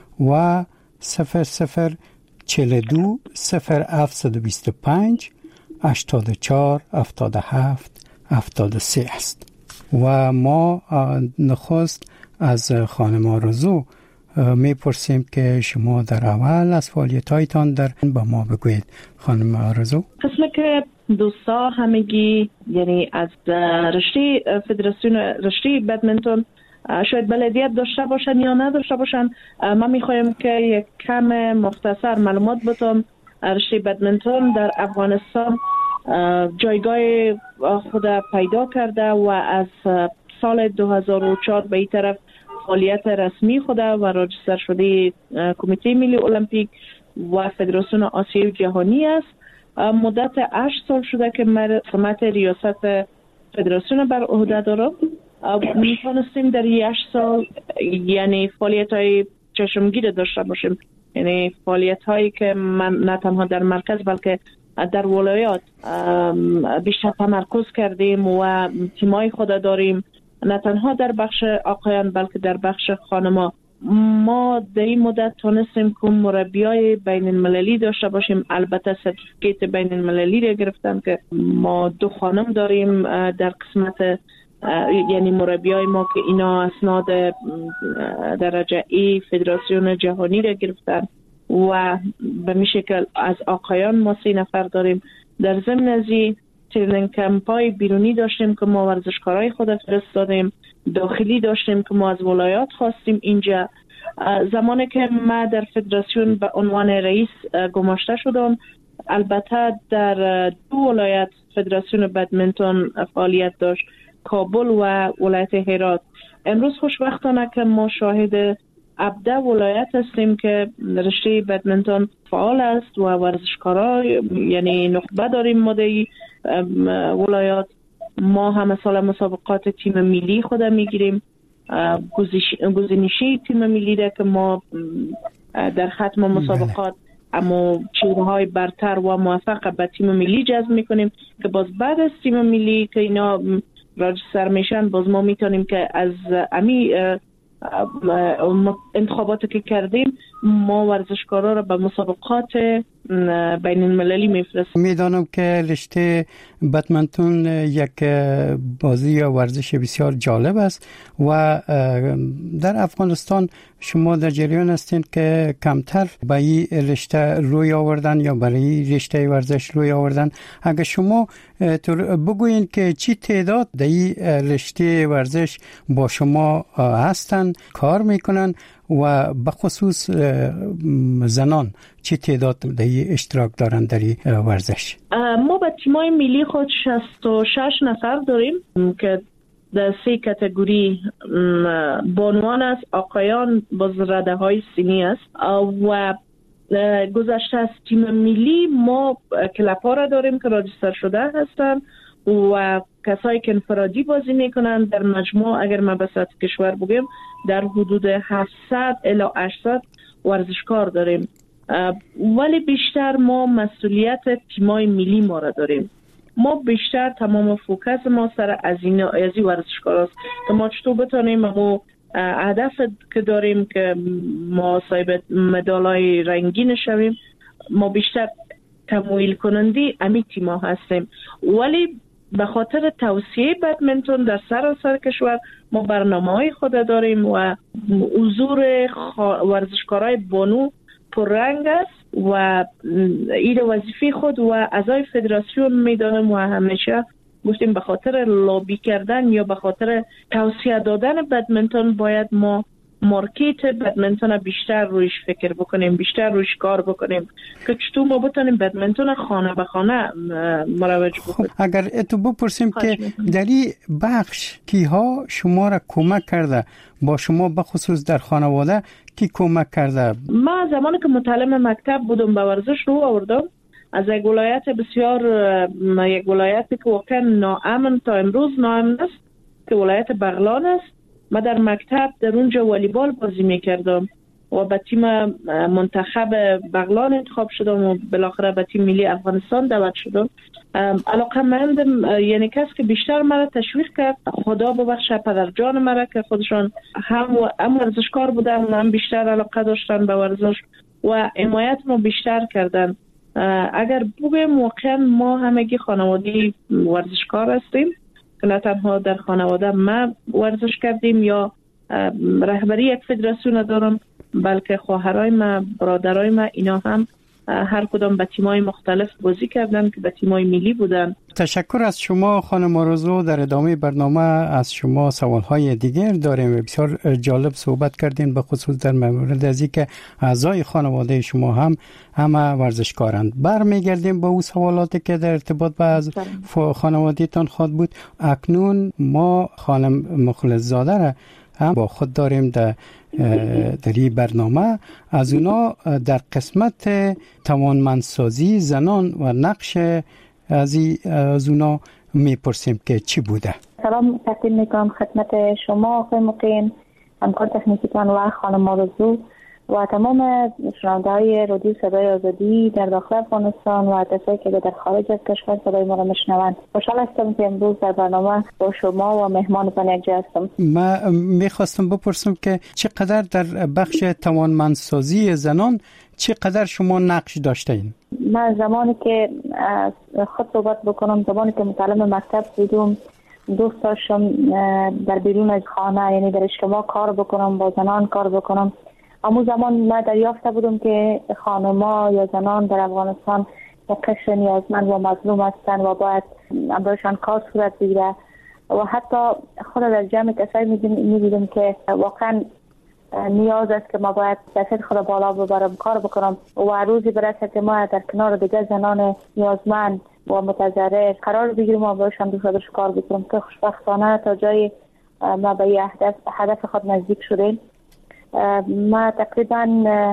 و صفر صفر چهل و دو صفر هفتصد و بیست و پنج هشتاد و چهار هفتاد و هفت هفتاد و سه است. و ما نخست از خانم آرزو میپرسیم که شما در اول از فعالیت‌هایتان در با ما بگویید. خانم آرزو. قسمه که دوستا همگی یعنی از رشته فدراسیون رشته بدمنتون شاید بلدیت داشته باشن یا نداشته باشن، من میخوایم که یک کم مختصر معلومات بدم. رشته بدمنتون در افغانستان جایگاه خود پیدا کرده و از سال دو هزار و چهار به این طرف فعالیت رسمی خود و راجستر شده کمیته ملی المپیک و فدراسیون آسیایی جهانی است. مدت هشت سال شده که من سمت ریاست فدراسیون بر عهده دارم میتونستیم در یک سال یعنی فعالیت های چشمگیر داشته باشیم، یعنی فعالیت هایی که من نه تنها در مرکز بلکه در ولایات بیشتر تمرکز کردیم و تیمای خود داریم، نه تنها در بخش آقایان بلکه در بخش خانما. ما در این مدت تونستیم که مربیای بین المللی داشته باشیم، البته سرتیفیکیت بین المللی را گرفتم که ما دو خانم داریم در قسمت، یعنی مربیای ما که اینا اسناد درجه ای فدراسیون جهانی را گرفتن و به می شکل از آقایان ما سه نفر داریم. در ضمن ازی ترینینگ کمپای بیرونی داشتیم که ما ورزشکارای خود فرستادیم، داخلی داشتیم که ما از ولایات خواستیم اینجا. زمانی که ما در فدراسیون به عنوان رئیس گماشته شدم، البته در دو ولایت فدراسیون بدمنتون فعالیت داشت، کابل و ولایت هرات. امروز خوشبختانه که ما شاهد ابدا ولایت هستیم که رشته بدمنتون فعال است و ورزشکارا یعنی نخبه داریم. ما در ولایات ما همه سال مسابقات تیم ملی خود میگیریم، گزینشی تیم ملی ده که ما در ختم مسابقات اما چهره‌های برتر و موفق به تیم ملی جذب میکنیم که باز بعد از تیم ملی که اینا راجستر میشن باز ما میتونیم که از امی انتخاباتی که کردیم ما ورزشکارا را به مسابقات بین المللی میفرستیم. میدانم که رشته بدمنتون یک بازی یا ورزش بسیار جالب است و در افغانستان شما در جریان هستین که کمتر به این رشته روی آوردن یا برای رشته ورزش روی آوردن. اگر شما بگوین که چی تعداد در این رشته ورزش با شما هستن کار میکنن و به خصوص زنان چی تعداد در اشتراک دارن در ورزش؟ ما با تیمای ملی خود شصت و شش نفر داریم که در سه کاتگوری بانوان است، آقایان باز رده های سنی است و گذشته از تیم ملی ما کلپا را داریم که راجستر شده هستن و کسایی که انفرادی بازی میکنن. در مجموع اگر ما به سطح کشور بگیم در حدود هفتصد الی هشتصد ورزشکار داریم، ولی بیشتر ما مسئولیت تیمای ملی ما را داریم. ما بیشتر تمام فوکس ما سر از این از این ورزشکار است که ما چطور بتونیم ما هدف که داریم که ما صاحب مدالای رنگین شویم، ما بیشتر تمویل کننده امی تیما هستیم. ولی به خاطر توسعه بدمنتون در سراسر کشور ما برنامه‌های خود داریم و حضور ورزشکارای بانو پررنگ است و این وظیفه خود و اعضای فدراسیون میدانم و همیشه گفتیم به خاطر لابی کردن یا به خاطر توسعه دادن بدمنتون باید ما مارکت بدمنتون بیشتر رویش فکر بکنیم، بیشتر رویش کار بکنیم که چطور ما بتونیم بدمنتون خانه به خانه مروج بکنیم. اگر اتو بپرسیم که در این بخش کیها شما را کمک کرده، با شما بخصوص در خانواده کی کمک کرده؟ ما زمانی که متعلم مکتب بودم به ورزش رو آوردم از یک ولایت بسیار یک ولایتی که واقعا ناامن تا امروز ناامن است که ولایت بغلان است. ما در مکتب در اونجا والیبال بازی میکردم و به تیم منتخب بغلان انتخاب شدم و بالاخره به تیم ملی افغانستان دعوت شدم. علاقه‌مندم یعنی کسی که بیشتر مرا تشویق کرد، خدا ببخشه پدر جان مرا که خودشان هم هم ورزشکار بودن، هم بیشتر علاقه داشتن به ورزش و حمایت ما بیشتر کردن. اگر بگم واقعا ما همگی خانواده ورزشکار هستیم که نه تنها در خانواده ما ورزش کردیم یا رهبری یک فدراسیون دارم، بلکه خواهرای ما، برادرای ما اینا هم هر کدام به تیمای مختلف بازی کردن که به تیمای ملی بودن. تشکر از شما خانم آرزو. در ادامه برنامه از شما سوالهای دیگر داریم. بسیار جالب صحبت کردین به خصوص در مورد از اینکه اعضای خانواده شما هم همه ورزشکارند. برمیگردیم با او سوالاتی که در ارتباط با از خانواده‌تان خواهد بود. اکنون ما خانم مخلص زاده را هم با خود داریم در در این برنامه. از اونا در قسمت توانمندسازی زنان و نقش از از اونا میپرسیم که چی بوده. سلام تقدیم میکنم خدمت شما آقای مقیم، همکار تکنیکیتان و خانم آرزو و تمام شنونده های رادیو صدای آزادی در داخل افغانستان و کسایی که در خارج از کشور صدای ما را میشنوند. خوشحال هستم که امروز در برنامه با شما و مهمانتان یکجا هستم. ما میخواستم بپرسم که چقدر در بخش توانمندسازی زنان چقدر شما نقش داشتین؟ من زمانی که خود صحبت بکنم، زمانی که متعلم مکتب بودم دوست داشتم در بیرون از خانه، یعنی در اجتماع کار بکنم، با زنان کار بکنم. اما زمان من دریافته بودم که خانم‌ها یا زنان در افغانستان یک قشر نیازمند و مظلوم هستند و باید برایشان کار صورت بگیره و حتی خود در جمع کسایی می‌دیدم که واقعا نیاز است که ما باید دست خود بالا ببرم، کار بکنم و روزی برسه که ما در کنار دیگه زنان نیازمند و متضرر قرار بگیریم و برایشان دوست کار بکنم که خوشبختانه تا جای ما به هدف هدف خود نزدیک شدیم. ما تقریبا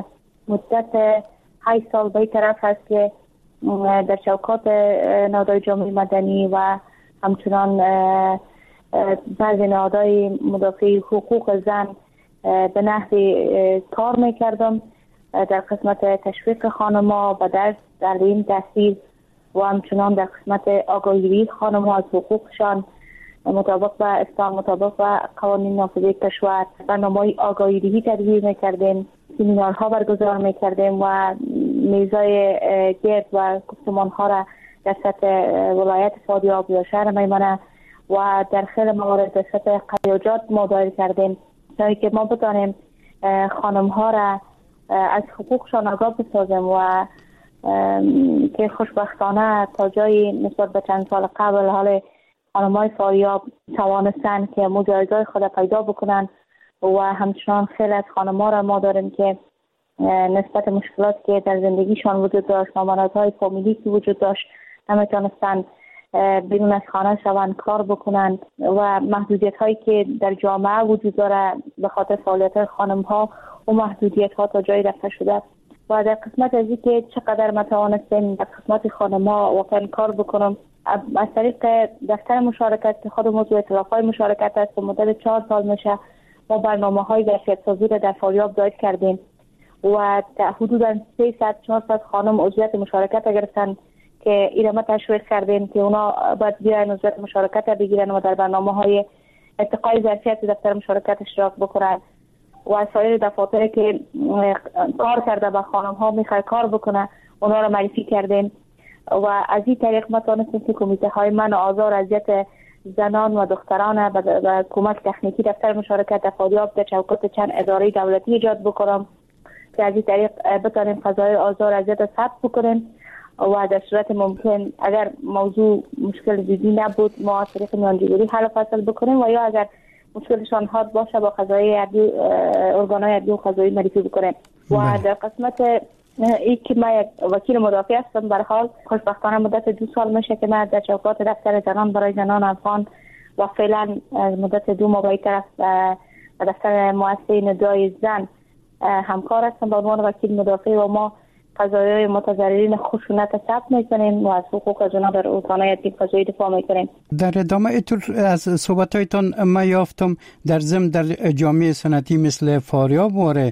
مدت هشت سال به طرف هست که در چوکات نهادهای جامعه مدنی و همچنان بعضی نهادهای مدافع حقوق زن به نحوی کار میکردم در قسمت تشویق خانم‌ها و درس تعلیم تحصیل و همچنان در قسمت آگاهی خانم‌ها از حقوقشان مطابق با اسلام، مطابق با قوانین نافذه کشور برنامه‌های آگاهی دهی تدبیر می‌کردیم، سمینارها برگزار می‌کردیم و میزای گرد و گفتمان‌ها را در سطح ولایت فاریاب یا شهر میمنه و در خیلی موارد در سطح قریاجات ما دایر کردیم تا که ما بتانیم خانم‌ها را از حقوقشان آگاه بسازیم و که خوشبختانه تا جایی نسبت به چند سال قبل حال خانم‌های فاریاب توانستن که مجایزهای خود پیدا بکنن و همچنان خیلی از خانم‌ها را ما داریم که نسبت مشکلات که در زندگیشان وجود داشت، نامرادهای فامیلی که وجود داشت، نمیتونستن بیرون از خانه شوند کار بکنن و محدودیت‌هایی که در جامعه وجود داره به خاطر فعالیت خانم‌ها و محدودیت‌ها تا جایی رفته شده و در قسمت از اینکه چقدر ما توانستیم در خدمت خانم‌ها واقعا کار بکنم از طریق دفتر مشارکت که خود موضوع اطلاق‌های مشارکت است که مدت چهار سال میشه ما برنامه‌های ظرفیت‌سازی را در فاریاب دایر کردیم و حدوداً سیصد چهارصد خانم عضویت مشارکت گرفتن که ایرما تشویق کردیم که اونا باید بیاین عضویت مشارکت را بگیرن و در برنامه‌های ارتقای ظرفیت دفتر مشارکت اشتراک بکنن و سایر دفاتر که کار کرده با خانم‌ها میخواد کار بکنه اونا را معرفی کردیم و از این طریق ما تونستیم که کمیته های من آزار اذیت زنان و دختران و کمک تکنیکی دفتر مشارکت در فاریاب در چوکات چند اداره دولتی ایجاد بکنم که از این طریق بتانیم قضایای آزار اذیت ثبت بکنیم و در صورت ممکن اگر موضوع مشکل جدی نبود ما از طریق میانجیگری حل و فصل بکنیم و یا اگر مشکلشان حاد باشه با قضایی ارگانهای عدلی و قضایی معرفی بکنیم و در قسمت ای که من یک وکیل مدافع هستم بر حال خوشبختانه مدت دو سال میشه که من در چوکات دفتر زنان برای زنان افغان و فعلا مدت دو ماه به طرف دفتر مؤسسه ندای زن همکار هستم به عنوان وکیل مدافع و ما قضایای متضررین خشونت ثبت میکنیم و از حقوق از اونا در ارگانهای عدلی قضایی دفاع میکنیم. در ادامه ایتون از صحبتایتان ما یافتم در ضمن در جامعه سنتی مثل فاریاب واره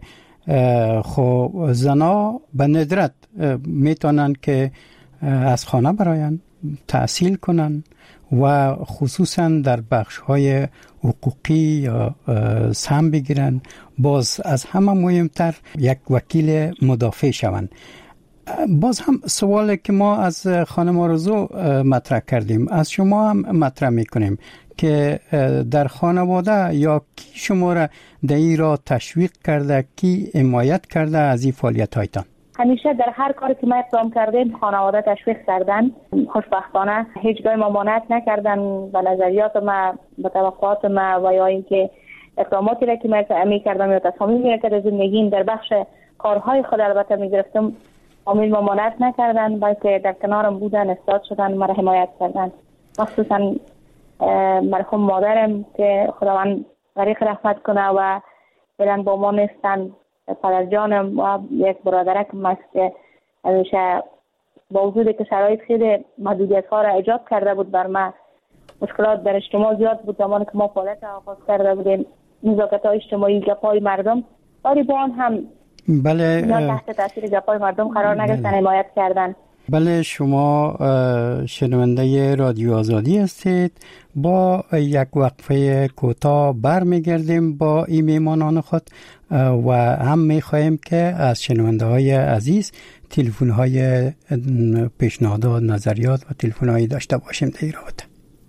خو زنا به ندرت میتونن که از خانه براین تحصیل کنن و خصوصا در بخش های حقوقی یا سهم بگیرن، باز از همه مهمتر یک وکیل مدافع شوند. باز هم سوالی که ما از خانم آرزو مطرح کردیم از شما هم مطرح میکنیم که در خانواده یا کی شما را در این را تشویق کرده، کی حمایت کرده از این فعالیت هایتان؟ همیشه در هر کاری که ما اقدام کردیم خانواده تشویق کردن. خوشبختانه هیچگاه ممانعت نکردن به نظریات ما، به توقعات ما و یا اینکه اقداماتی را که ما می‌کردم یا تصامیمی که در زندگیم در بخش کارهای خود البته می‌گرفتم عامل ممانعت نکردن، بلکه در کنارم بودن، استاد شدن، مرا حمایت کردن. مخصوصا مرحوم مادرم که خداوند غریق رحمت کنه و فعلا با ما نیستن، پدر جانم و یک برادرکم است که همیشه با وجود که شرایط خیلی محدودیت ها را ایجاد کرده بود بر من مشکلات در اجتماع زیاد بود. زمانی که ما فعالیت آغاز کرده بودیم نزاکت‌های اجتماعی، گپ‌های مردم، طالبان هم بله تحت تاثیر گپ‌های مردم قرار نگرفتن، حمایت کردن. بله شما شنونده رادیو آزادی هستید. با یک وقفه کوتاه برمیگردیم با این میهمانان خود و هم میخواهیم که از شنونده های عزیز تلفن های پیشنهادات، نظریات و تلفن هایی داشته باشیم در این رابطه.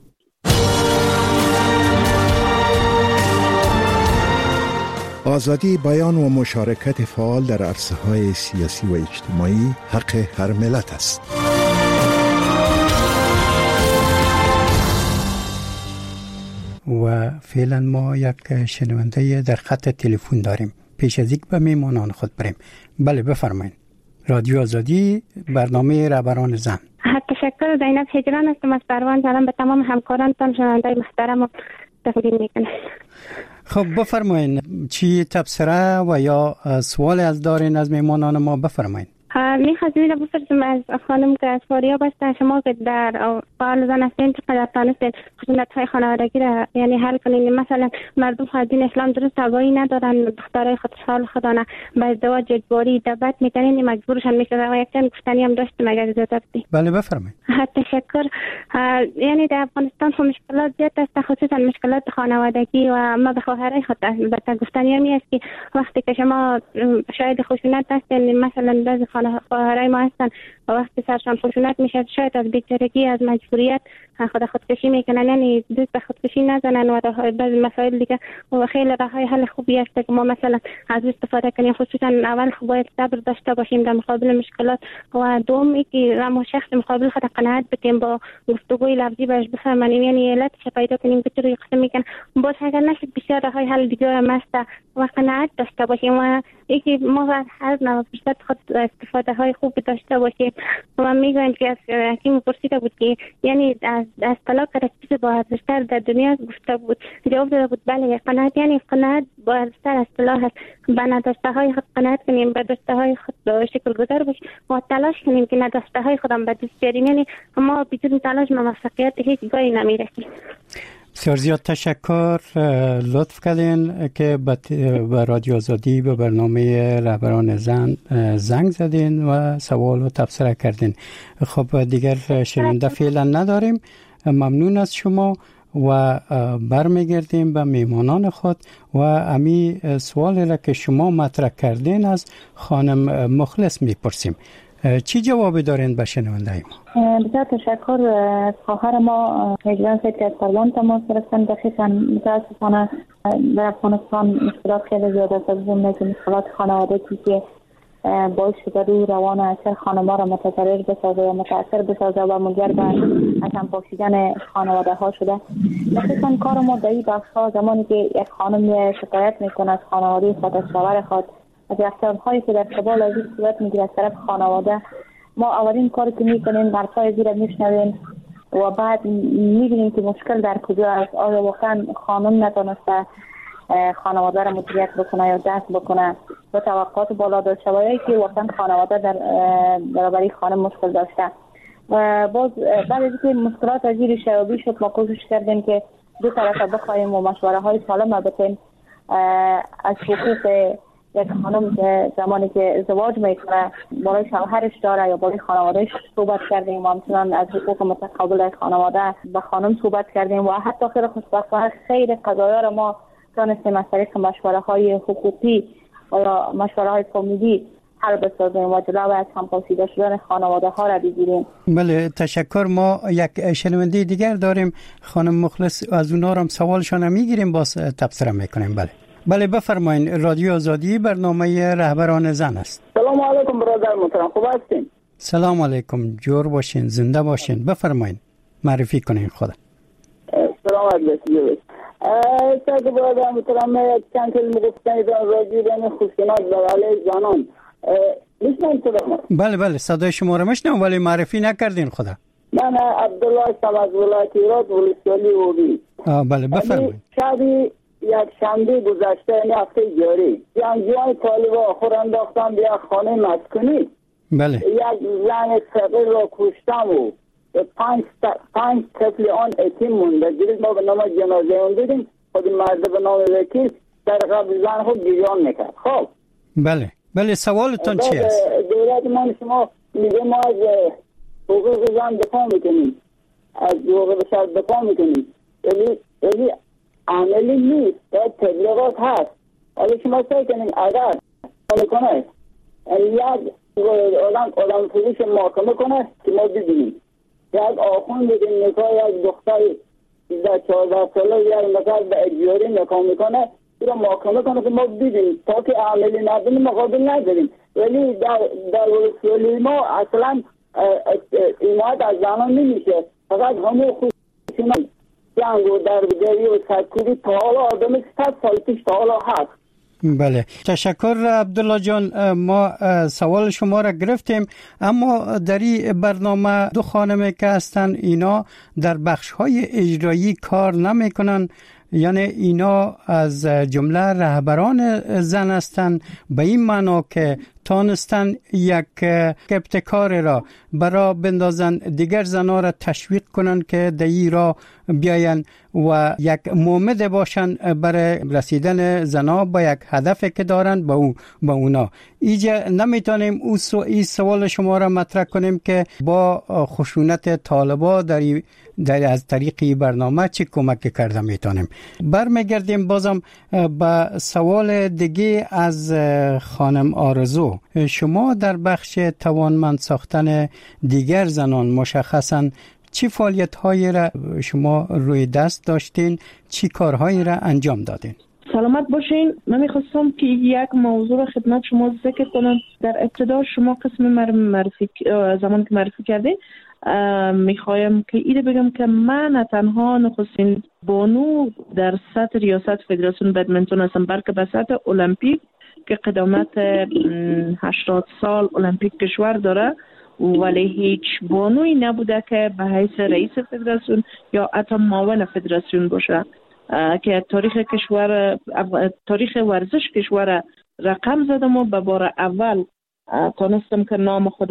آزادی بیان و مشارکت فعال در عرصه‌های سیاسی و اجتماعی حق هر ملت است. و فعلا ما یک شنونده در خط تلفن داریم. پیش از اینکه به میهمانان خود بریم، بله بفرمایید. رادیو آزادی، برنامه رهبران زن. تشکر. زینب هجران هستم از پروان. سلام به تمام همکارانتان شنونده محترم و تقدیم میکنم. خب بفرمایید چی تبصره و یا سوال از دارین از میهمانان ما بفرمایید. میخواستم بپرسم از خانم که از فاریاب هستن، شما که در فعال زن هستین چقدر تانستین خشونت های خانوادگی را یعنی حل کنین؟ مثلا مردم خادین اسلام درست آگاهی ندارن، دخترای خود سال خودانه به ازدواج اجباری دعوت میکنین، مجبورشن میکنن و یک چند گفتنی هم داشتیم اگر اجازه بدید. بله بفرمایید. تشکر. یعنی در افغانستان خو مشکلات زیاد است، خصوصا مشکلات خانوادگی و ما به خواهرای خود البته گفتنی هم است که وقتی که شما شاید خشونت هستین، مثلا بعضی خواهرای ما هستن و وقتی سرشان خشونت میشه شاید از بیچارگی از مجبوریت خود خودکشی میکنن، یعنی دوست به خودکشی نزنن و بعضی مسائل دیگه و خیلی راههای حل خوبی است که ما مثلا از استفاده کنیم. خصوصا اول خوب باید صبر داشته باشیم در مقابل مشکلات و دوم اینکه ما شخص مقابل خود قناعت بکنیم، با گفتگوی لفظی بهش بفهمیم، یعنی علتش پیدا کنیم که چرا قسم میکنن. باز اگر نشد بسیار راههای حل دیگه هم است و قناعت داشته باشیم و اینکه ما از هر نوع فرصت خود استفاده های خوب داشته باشیم. و میگویم که از حکیم پرسیده بود که یعنی از از طلاق کرد چیز با ارزشتر در دنیا گفته بود، جواب داده بود بله قناعت، یعنی قناعت با ارزشتر از طلاق است. به نداشته های خود قناعت کنیم، به داشته های خود شکل گذار باشیم و تلاش کنیم که نداشته های خودم به دست بیاریم، یعنی ما بدون تلاش موفقیت هیچ جایی نمیرسیم. بسیار زیاد تشکر، لطف کردین که به رادیو آزادی به برنامه رهبران زن زنگ زدین و سوال و تبصره کردین. خب دیگر شنونده فعلا نداریم. ممنون از شما و برمیگردیم به میهمانان خود و امی سوالی را که شما مطرح کردین از خانم مخلص میپرسیم. چی جوابی دارین به شنونده ما؟ بسیار تشکر. خواهر ما هجران سید که از پروان تماس گرفتن. دقیقاً متاسفانه در افغانستان مشکلات خیلی زیاد است، از جمله مشکلات خانوادگی که باعث شده روی روان اکثر خانم‌ها را متضرر بسازه و متاثر بسازه و منجر به از هم پاشیدن خانواده ها شده. دقیقاً کار ما در این بخش‌ها زمانی که یک خانم شکایت میکنه از خانواده خود، از شوهر خود، از رفتارهایی که در قبال از این صورت میگیره از طرف خانواده، ما اولین کاری که میکنیم حرفای زیر میشنویم و بعد میبینیم که مشکل در کجا است. آیا واقعا خانم نتونسته خانواده را مدیریت بکنه یا دست بکنه و توقعات بالا داشته و یا که واقعا خانواده در برابری خانم مشکل داشته. و باز بعد از اینکه مشکلات از این شیابی شد، ما کوشش کردیم که دو طرف بخوایم و مشوره های سالم بدیم از حقوق یک خانم که زمانی که ازدواج میکنه برای شوهرش داره یا برای خانوادهش صحبت کردیم و همچنان از حقوق متقابل خانواده به خانم صحبت کردیم و حتی خیلی خوشبختانه خیلی قضایا را ما تونستیم از طریق مشوره های حقوقی یا مشوره های فامیلی حل بسازیم و جلو از همپاشیده شدن خانواده ها را بگیریم. بله تشکر. ما یک شنونده دیگر داریم، خانم مخلص، از اونا هم سوالشان میگیریم باز تبصره میکنیم. بله بله بفرمایید. رادیو آزادی برنامه رهبران زن است. سلام علیکم برادر محترم، خوب هستین؟ سلام علیکم، جور باشین، زنده باشین. بفرمایید، معرفی کنین خدا. سلام علیکم. ساده برادر محترم، چند کلمه گفتن در رادیو بین خشونت بر علیه زنان میشنوید صدا؟ بله بله صدای شما رو میشنوم ولی معرفی نکردین خدا. من عبدالله هستم از ولایت ایراد، ولسوالی اوبی. بله بفرمایید. شبی یک شنبه گذشته یعنی هفته جاری جنگجویان طالبان آخر انداختن به یک خانه مسکونی. بله. یک زن صغیر را کشتن و پنج پنج طفل آن اتیم مونده. دیروز ما به نام جنازه اون دیدیم، خود مرد به نام وکیل در قبل زن خود گریان میکرد. خب بله بله سوالتون چی است؟ دولت ما شما میگه ما از حقوق زن دفاع میکنیم، از حقوق بشر دفاع میکنیم، ولی ولی عملی نیست. باید تبلیغات هست. حالا شما سعی کنیم اگر حالا کنه یک آدم آدم فروش محاکمه کنه که ما ببینیم، یک آخوند که نکاح یک دختر سیزده چهارده ساله یک نفر به اجباری نکاح میکنه رو محاکمه کنه که ما ببینیم، تا که عملی نبینیم مقابل نداریم. ولی در در رسولی ما اصلا حمایت از زنان نمیشه، فقط همه خودشون جنگ و دربدری و سرکوبی تا حالا آدم صد سال پیش تا حالا هست. بله تشکر عبدالله جان. ما سوال شما را گرفتیم، اما در این برنامه دو خانم که هستن اینا در بخش های اجرایی کار نمی کنن، یعنی اینا از جمله رهبران زن هستند، به این معنا که تانستن یک ابتکار را برای بندازن دیگر زنها را تشویق کنن که در را بیاین و یک مومد باشن برای رسیدن زنها به یک هدف که دارن به او به اونا. ایجا نمیتونیم او سو این سوال شما را مطرح کنیم که با خشونت طالبا در در از طریق برنامه چی کمک کرده میتونیم. برمیگردیم بازم به سوال دیگه از خانم آرزو. شما در بخش توانمند ساختن دیگر زنان مشخصاً چی فعالیت هایی را شما روی دست داشتین، چی کارهایی را انجام دادین؟ سلامت باشین. من میخواستم که یک موضوع خدمت شما ذکر کنم. در ابتدا شما قسم معرفی زمان که معرفی کردین میخوایم که ایده بگم که من نه تنها نخستین بانو در سطح ریاست فدراسیون بدمنتون هستم، بلکه به سطح المپیک که قدامت هشتاد سال المپیک کشور داره، ولی هیچ بانوی نبوده که به حیث رئیس فدراسیون یا حتی معاون فدراسیون باشه که تاریخ کشور تاریخ ورزش کشور رقم زدم و به بار اول تونستم که نام خود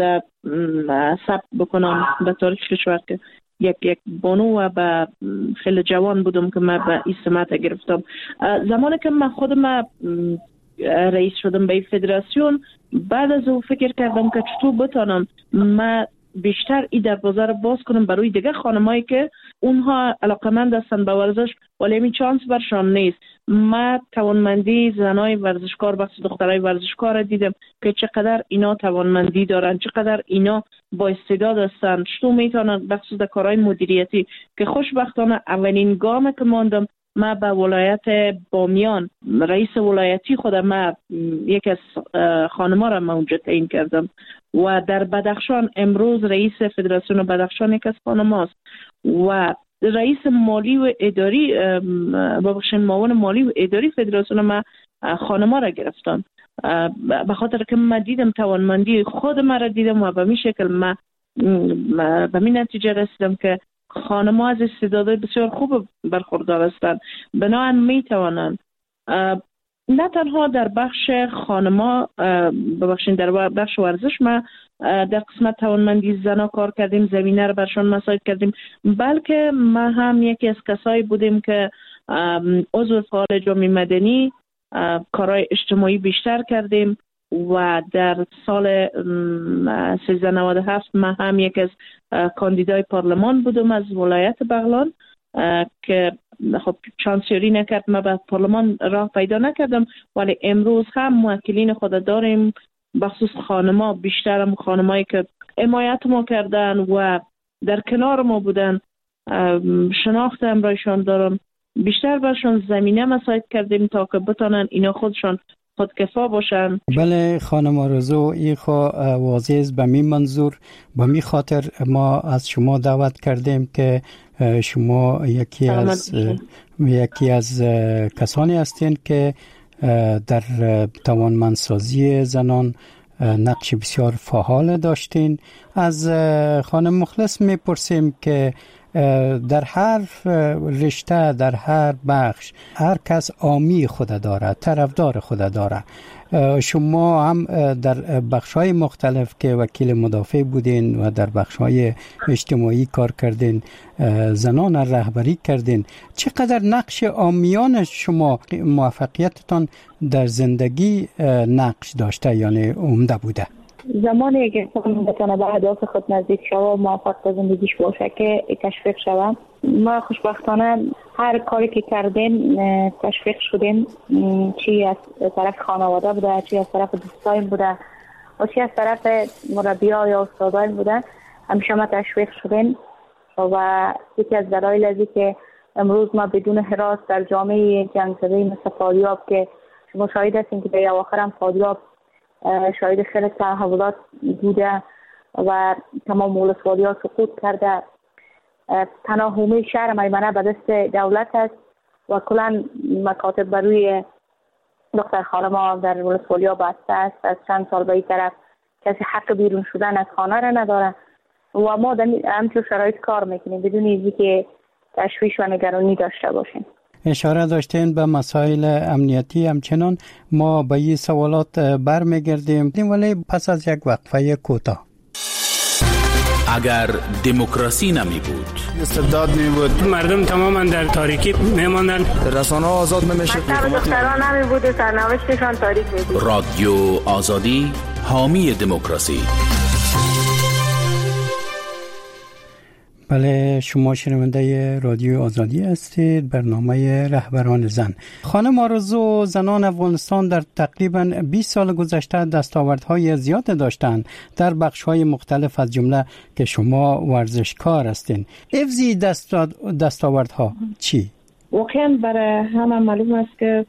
ثبت بکنم به تاریخ کشور که یک یک بانو و به خیلی جوان بودم که من به این سمت گرفتم. زمانی که من خودم رئیس شدم به فدراسیون، بعد از او فکر کردم که چطور بتانم من بیشتر این دروازه رو باز کنم برای دیگه خانمایی که اونها علاقمند هستن به ورزش ولی این چانس برشان نیست. من توانمندی زنای ورزشکار بخصوص دخترای ورزشکار دیدم که چقدر اینا توانمندی دارن، چقدر اینا با استعداد هستن، چطور میتونن بخصوص کارهای مدیریتی که خوشبختانه اولین گام که ماندم ما به ولایت بامیان رئیس ولایتی خودم ما یک از خانم‌ها را اونجا تعیین کردم و در بدخشان امروز رئیس فدراسیون بدخشان یک از خانم‌هاست و رئیس مالی و اداری ببخشید معاون مالی و اداری فدراسیون ما خانم‌ها را گرفتم به خاطر که من دیدم توانمندی خود ما را دیدم و به این شکل ما به این نتیجه رسیدم که خانم‌ها از استعدادهای بسیار خوب برخوردار هستند، بنابراین میتوانند نه تنها در بخش خانم‌ها ببخشید در بخش ورزش ما در قسمت توانمندی زنان کار کردیم، زمینه رو برشان مساعد کردیم، بلکه ما هم یکی از کسایی بودیم که عضو فعال جامعه مدنی کارهای اجتماعی بیشتر کردیم و در سال سیزده نود و هفت من هم یک از کاندیدای پارلمان بودم از ولایت بغلان که خب چانسیوری نکرد، من به پارلمان راه پیدا نکردم، ولی امروز هم موکلین خود داریم بخصوص خانما، بیشتر هم خانمایی که حمایت ما کردن و در کنار ما بودن، شناخت امرایشان دارم، بیشتر برشان زمینه مساعد کردیم تا که بتانن اینا خودشان خودکفا باشن. بله خانم آرزو، این خوا واضح به می منظور به می خاطر ما از شما دعوت کردیم که شما یکی از یکی از کسانی هستین که در توانمندسازی زنان نقش بسیار فعال داشتین. از خانم مخلص میپرسیم که در هر رشته، در هر بخش هر کس عامی خود داره، طرفدار خود داره. شما هم در بخش‌های مختلف که وکیل مدافع بودین و در بخش‌های اجتماعی کار کردین، زنان رهبری کردین، چقدر نقش عامیان شما موفقیتتان در زندگی نقش داشته، یعنی عمده بوده؟ زمانی که انسان بتونه به اهداف خود نزدیک شوه و موفق به زندگیش باشه که تشویق شوه. ما خوشبختانه هر کاری که کردیم تشویق شدیم، چی از طرف خانواده بوده، چی از طرف دوستایم بوده و چی از طرف مربی‌ها یا استادایم بوده، همیشه ما تشویق شدیم. و یکی از دلایل ازی که امروز ما بدون حراس در جامعه جنگ‌زده مثل فاریاب که شما شاهد هستین که به اواخر هم فاریاب شاهد خیلی تحولات بوده و تمام ولسوالی‌ها سقوط کرده. تنها حومه شهر میمنه به دست دولت است و کلا مکاتب بر روی دختر خانم‌ها در ولسوالی‌ها بسته است. از چند سال به این طرف کسی حق بیرون شدن از خانه را نداره و ما در همچون شرایط کار میکنیم بدون اینکه که تشویش و نگرانی داشته باشیم. اشاره داشتین به مسائل امنیتی، همچنان ما به این سوالات برمیگردیم ولی پس از یک وقفه کوتاه. اگر دموکراسی نمی بود، استبداد می بود، مردم تماما در تاریکی می ماندن، رسانه آزاد نمیشد، دختران نمی بود و سرنوشتشان تاریک می بود. رادیو آزادی حامی دموکراسی. بله، شما شنونده رادیو آزادی هستید، برنامه رهبران زن. خانم آرزو، زنان افغانستان در تقریباً بیست سال گذشته دستاوردهای زیاد داشتند در بخش‌های مختلف، از جمله که شما ورزشکار هستین. افزی دستاوردها چی؟ واقعاً برای همه معلوم است که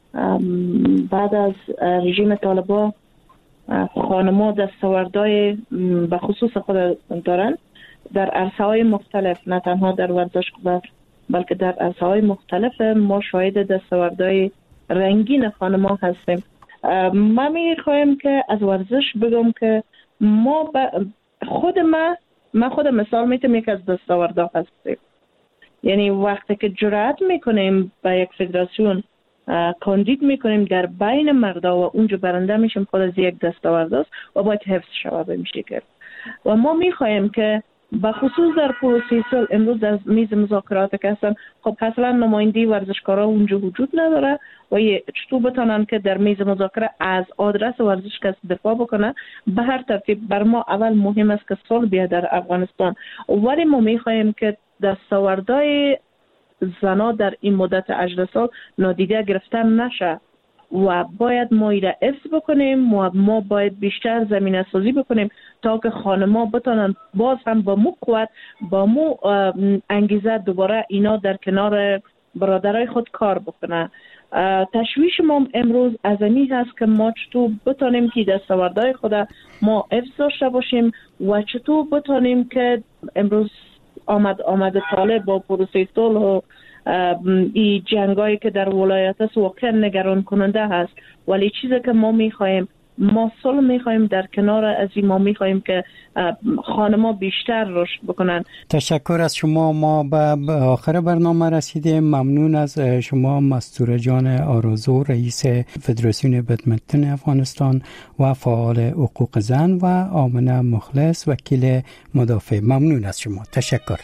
بعد از رژیم طالبان خانم‌ها دستاوردهای به خصوص خود دارند در عرصه‌های مختلف، نه تنها در ورزش بلکه در عرصه‌های مختلف ما شاهد دستاوردهای رنگین خانم‌ها هستیم. من می‌خوایم که از ورزش بگم که ما خود ما من خود مثال میتونم یک از دستاوردها هستیم. یعنی وقتی که جرأت میکنیم به یک فدراسیون کاندید میکنیم در بین مردا و اونجا برنده میشیم، خود از یک دستاورد است و باید حفظ شود به شکل. و ما می‌خوایم که به خصوص در پروسه صلح امروز در میز مذاکرات که هستن، خب اصلا نمایندگی ورزشکارا اونجا وجود نداره و چطور بتونن که در میز مذاکره از آدرس ورزش کس دفاع بکنه. به هر ترتیب بر ما اول مهم است که صلح بیاد در افغانستان، ولی ما میخواهیم که دستاوردهای زنا در این مدت هجده سال نادیده گرفته نشه و باید ما ایره حفظ بکنیم و ما باید بیشتر زمینه سازی بکنیم تا که خانم‌ها بتونن باز هم با مو قوت با مو انگیزه دوباره اینا در کنار برادرای خود کار بکنن. تشویش ما امروز از این هست که ما چطور بتونیم که دستاوردهای خود ما حفظ داشته باشیم و چطور بتونیم که امروز آمد آمد طالب با پروسه صلح و این جنگایی که در ولایت است واقعا نگران کننده هست، ولی چیزی که ما میخوایم ما صلح میخوایم، در کنار از این ما میخوایم که خانم‌ها بیشتر رشد بکنن. تشکر از شما. ما به آخر برنامه رسیدیم. ممنون از شما مستوره جان آرزو، رئیس فدراسیون بدمنتن افغانستان و فعال حقوق زن، و آمنه مخلص، وکیل مدافع. ممنون از شما. تشکر.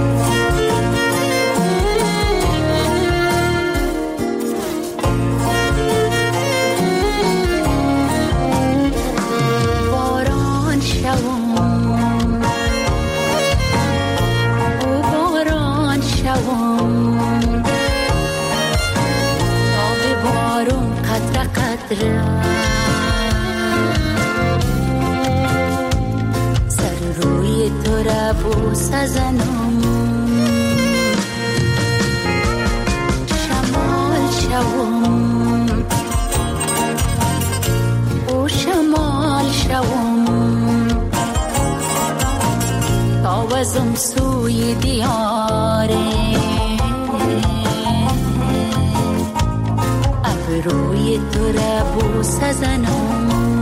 سر روی تو را بوس زنم، شمال شوم او شمال شوم تاوزم سوی دیاره، روی تو را بوس زنم.